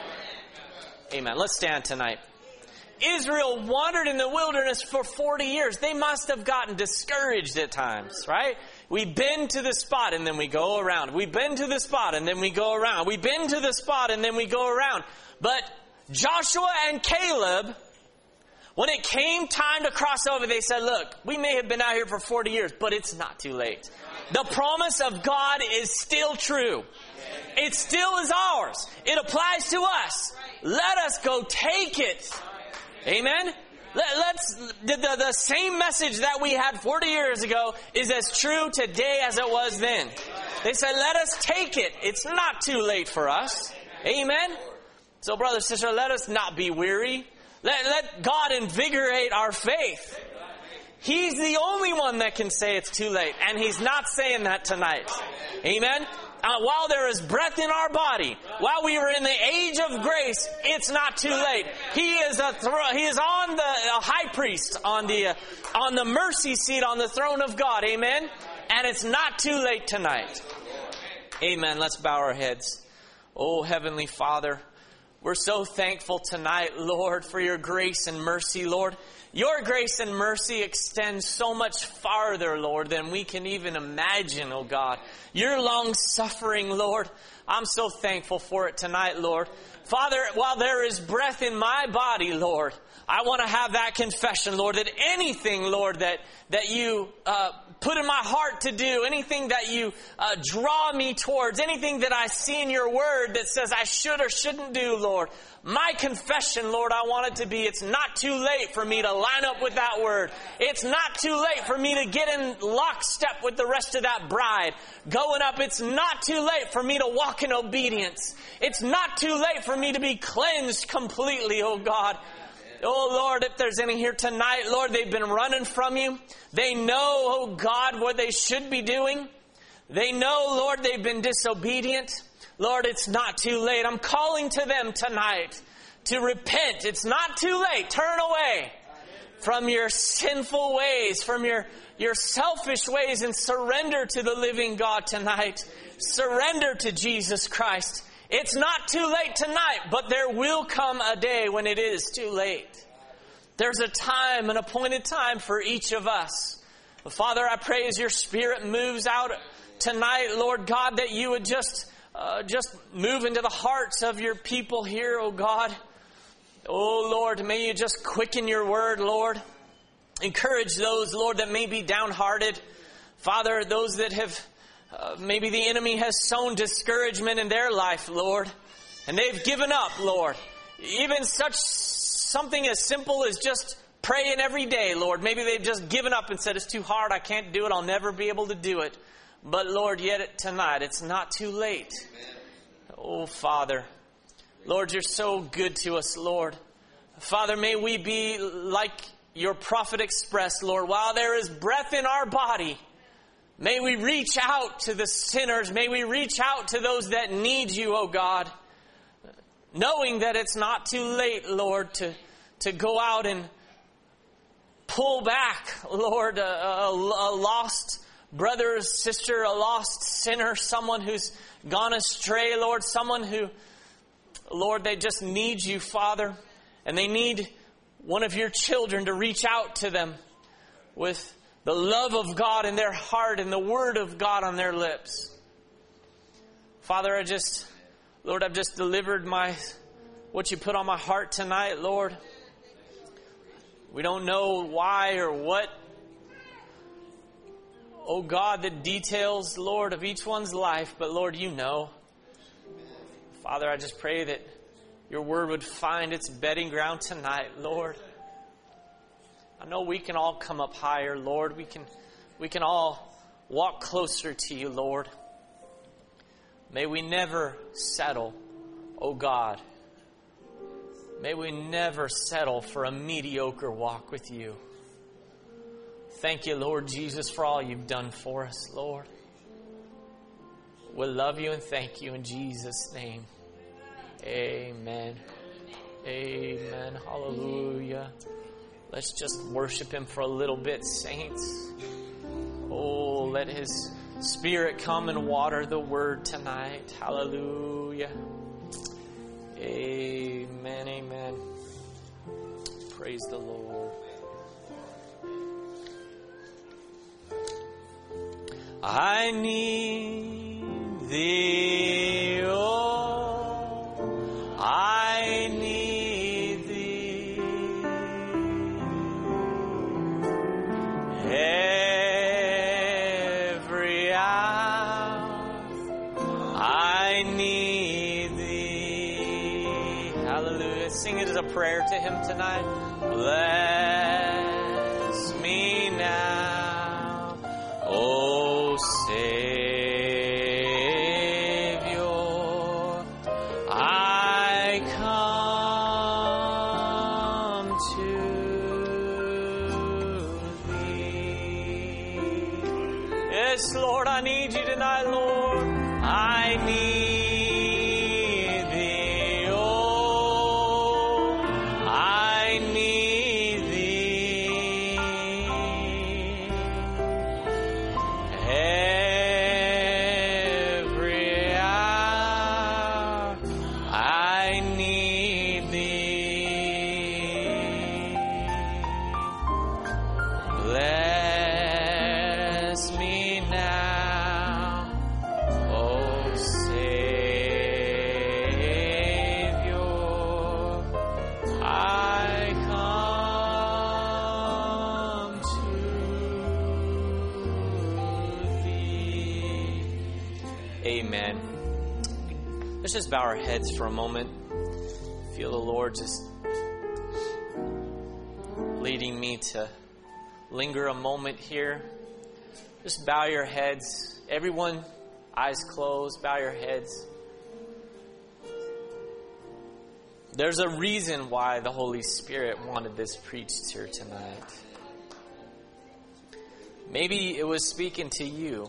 Amen. Let's stand tonight. Israel wandered in the wilderness for 40 years. They must have gotten discouraged at times, right? We've been to the spot and then we go around. We've been to the spot and then we go around. We've been to the spot and then we go around. But Joshua and Caleb, when it came time to cross over, they said, look, we may have been out here for 40 years, but it's not too late. The promise of God is still true. It still is ours. It applies to us. Let us go take it. Amen? The same message that we had 40 years ago is as true today as it was then. They said, let us take it. It's not too late for us. Amen? So, brother, sister, let us not be weary. Let God invigorate our faith. He's the only one that can say it's too late. And He's not saying that tonight. Amen? While there is breath in our body, while we are in the age of grace, it's not too late. He is on the high priest, on the mercy seat on the throne of God. Amen? And it's not too late tonight. Amen. Let's bow our heads. Oh, Heavenly Father, we're so thankful tonight, Lord, for your grace and mercy, Lord. Your grace and mercy extends so much farther, Lord, than we can even imagine, oh God. Your long-suffering, Lord, I'm so thankful for it tonight, Lord. Father, while there is breath in my body, Lord, I want to have that confession, Lord, that anything, Lord, that you put in my heart to do, anything that you draw me towards, anything that I see in your word that says I should or shouldn't do, Lord, my confession, Lord, I want it to be, it's not too late for me to line up with that word. It's not too late for me to get in lockstep with the rest of that bride going up. It's not too late for me to walk in obedience. It's not too late for me to be cleansed completely, oh God. Oh Lord, if there's any here tonight, Lord, they've been running from you. They know, oh God, what they should be doing. They know, Lord, they've been disobedient. Lord, it's not too late. I'm calling to them tonight to repent. It's not too late. Turn away from your sinful ways, from your selfish ways, and surrender to the living God tonight. Surrender to Jesus Christ. It's not too late tonight, but there will come a day when it is too late. There's a time, an appointed time for each of us. Father, I pray as your Spirit moves out tonight, Lord God, that you would just move into the hearts of your people here, oh God. Oh Lord, may you just quicken your word, Lord. Encourage those, Lord, that may be downhearted. Father, those that have maybe the enemy has sown discouragement in their life, Lord, and they've given up, Lord. Even something as simple as just praying every day, Lord. Maybe they've just given up and said, it's too hard, I can't do it, I'll never be able to do it. But Lord, yet tonight, it's not too late. Amen. Oh, Father. Lord, you're so good to us, Lord. Father, may we be like your prophet expressed, Lord. While there is breath in our body, may we reach out to the sinners. May we reach out to those that need you, oh God. Knowing that it's not too late, Lord, to go out and pull back, Lord, a lost brother, sister, a lost sinner, someone who's gone astray, Lord, someone who, Lord, they just need you, Father, and they need one of your children to reach out to them with the love of God in their heart and the word of God on their lips. Father, I've just delivered what you put on my heart tonight, Lord. We don't know why or what, oh God, the details, Lord, of each one's life, but Lord, you know. Father, I just pray that your word would find its bedding ground tonight, Lord. I know we can all come up higher, Lord. We can all walk closer to you, Lord. May we never settle, oh God. May we never settle for a mediocre walk with you. Thank you, Lord Jesus, for all you've done for us, Lord. We'll love you and thank you in Jesus' name. Amen. Amen. Hallelujah. Let's just worship Him for a little bit, saints. Oh, let His Spirit come and water the Word tonight. Hallelujah. Amen, amen. Praise the Lord. I need Thee, oh, I need Thee. Every hour I need Thee. Hallelujah. Sing it as a prayer to Him tonight. Bless me now, oh Savior, I come to Thee. Yes, Lord, I need You tonight, Lord. I need Thee, oh, I need Thee. Every hour I need Thee. Bless me now, oh Savior, I come to Thee. Amen. Let's just bow our heads for a moment. Feel the Lord just leading me to linger a moment here. Just bow your heads. Everyone, eyes closed, bow your heads. There's a reason why the Holy Spirit wanted this preached here tonight. Maybe it was speaking to you.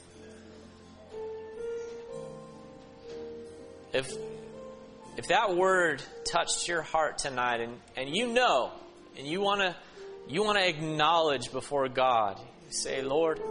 If that word touched your heart tonight, and you know, and you want to acknowledge before God, you say, Lord,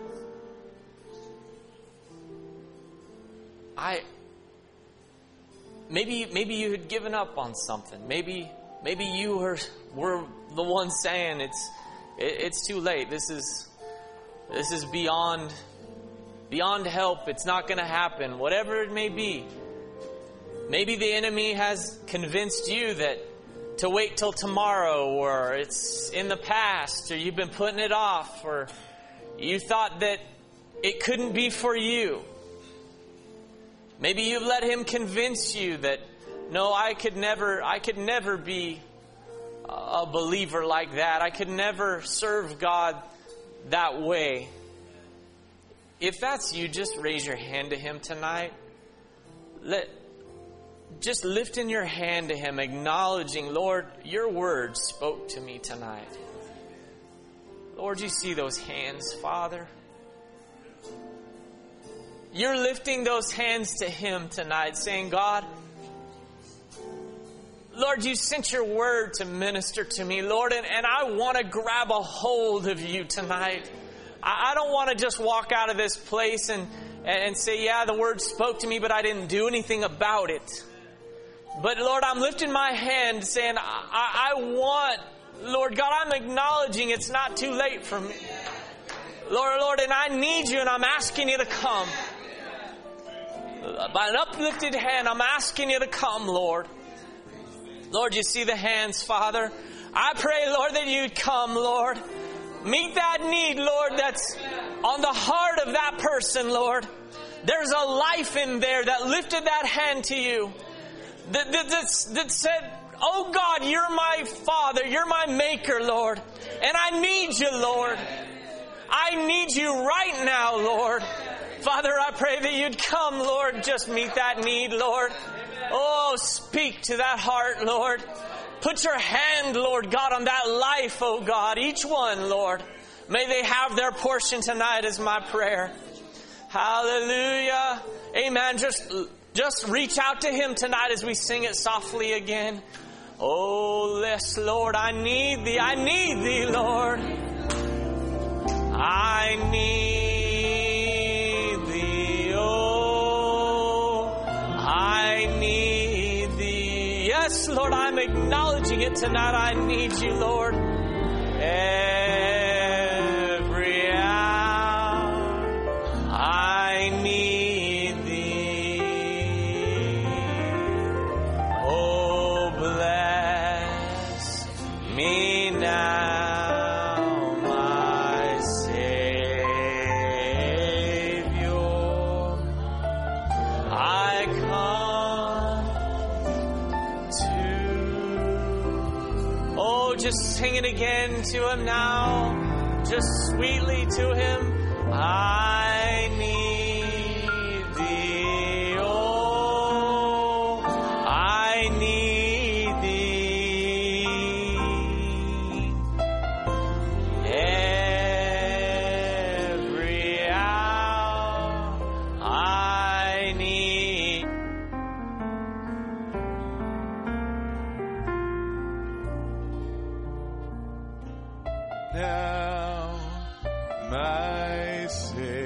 maybe you had given up on something. Maybe you were the one saying it's too late. This is beyond help. It's not going to happen. Whatever it may be. Maybe the enemy has convinced you that to wait till tomorrow, or it's in the past, or you've been putting it off, or you thought that it couldn't be for you. Maybe you've let him convince you that, no, I could never be a believer like that. I could never serve God that way. If that's you, just raise your hand to Him tonight. Just lifting your hand to Him, acknowledging, Lord, Your word spoke to me tonight. Lord, You see those hands, Father. You're lifting those hands to Him tonight, saying, God, Lord, You sent Your word to minister to me, Lord, and I want to grab a hold of You tonight. I don't want to just walk out of this place and say, yeah, the word spoke to me, but I didn't do anything about it. But Lord, I'm lifting my hand saying, I want, Lord God, I'm acknowledging it's not too late for me. Lord, and I need You, and I'm asking You to come. By an uplifted hand, I'm asking You to come, Lord. Lord, You see the hands, Father. I pray, Lord, that You'd come, Lord. Meet that need, Lord, that's on the heart of that person, Lord. There's a life in there that lifted that hand to You. That said, oh God, You're my Father, You're my Maker, Lord. And I need You, Lord. I need You right now, Lord. Father, I pray that You'd come, Lord. Just meet that need, Lord. Oh, speak to that heart, Lord. Put Your hand, Lord God, on that life, oh God. Each one, Lord. May they have their portion tonight is my prayer. Hallelujah. Amen. Just reach out to Him tonight as we sing it softly again. Oh, yes, Lord, I need Thee. I need Thee, Lord. I need Thee. Oh, I need Thee. Yes, Lord, I'm acknowledging it tonight. I need You, Lord. Every hour, I need Thee. Oh, bless me now, my Savior. I come to. Oh, just sing it again to Him now. Just sweetly to Him. I need Thee. Oh, I need Thee. Every hour I need. Now, my Savior.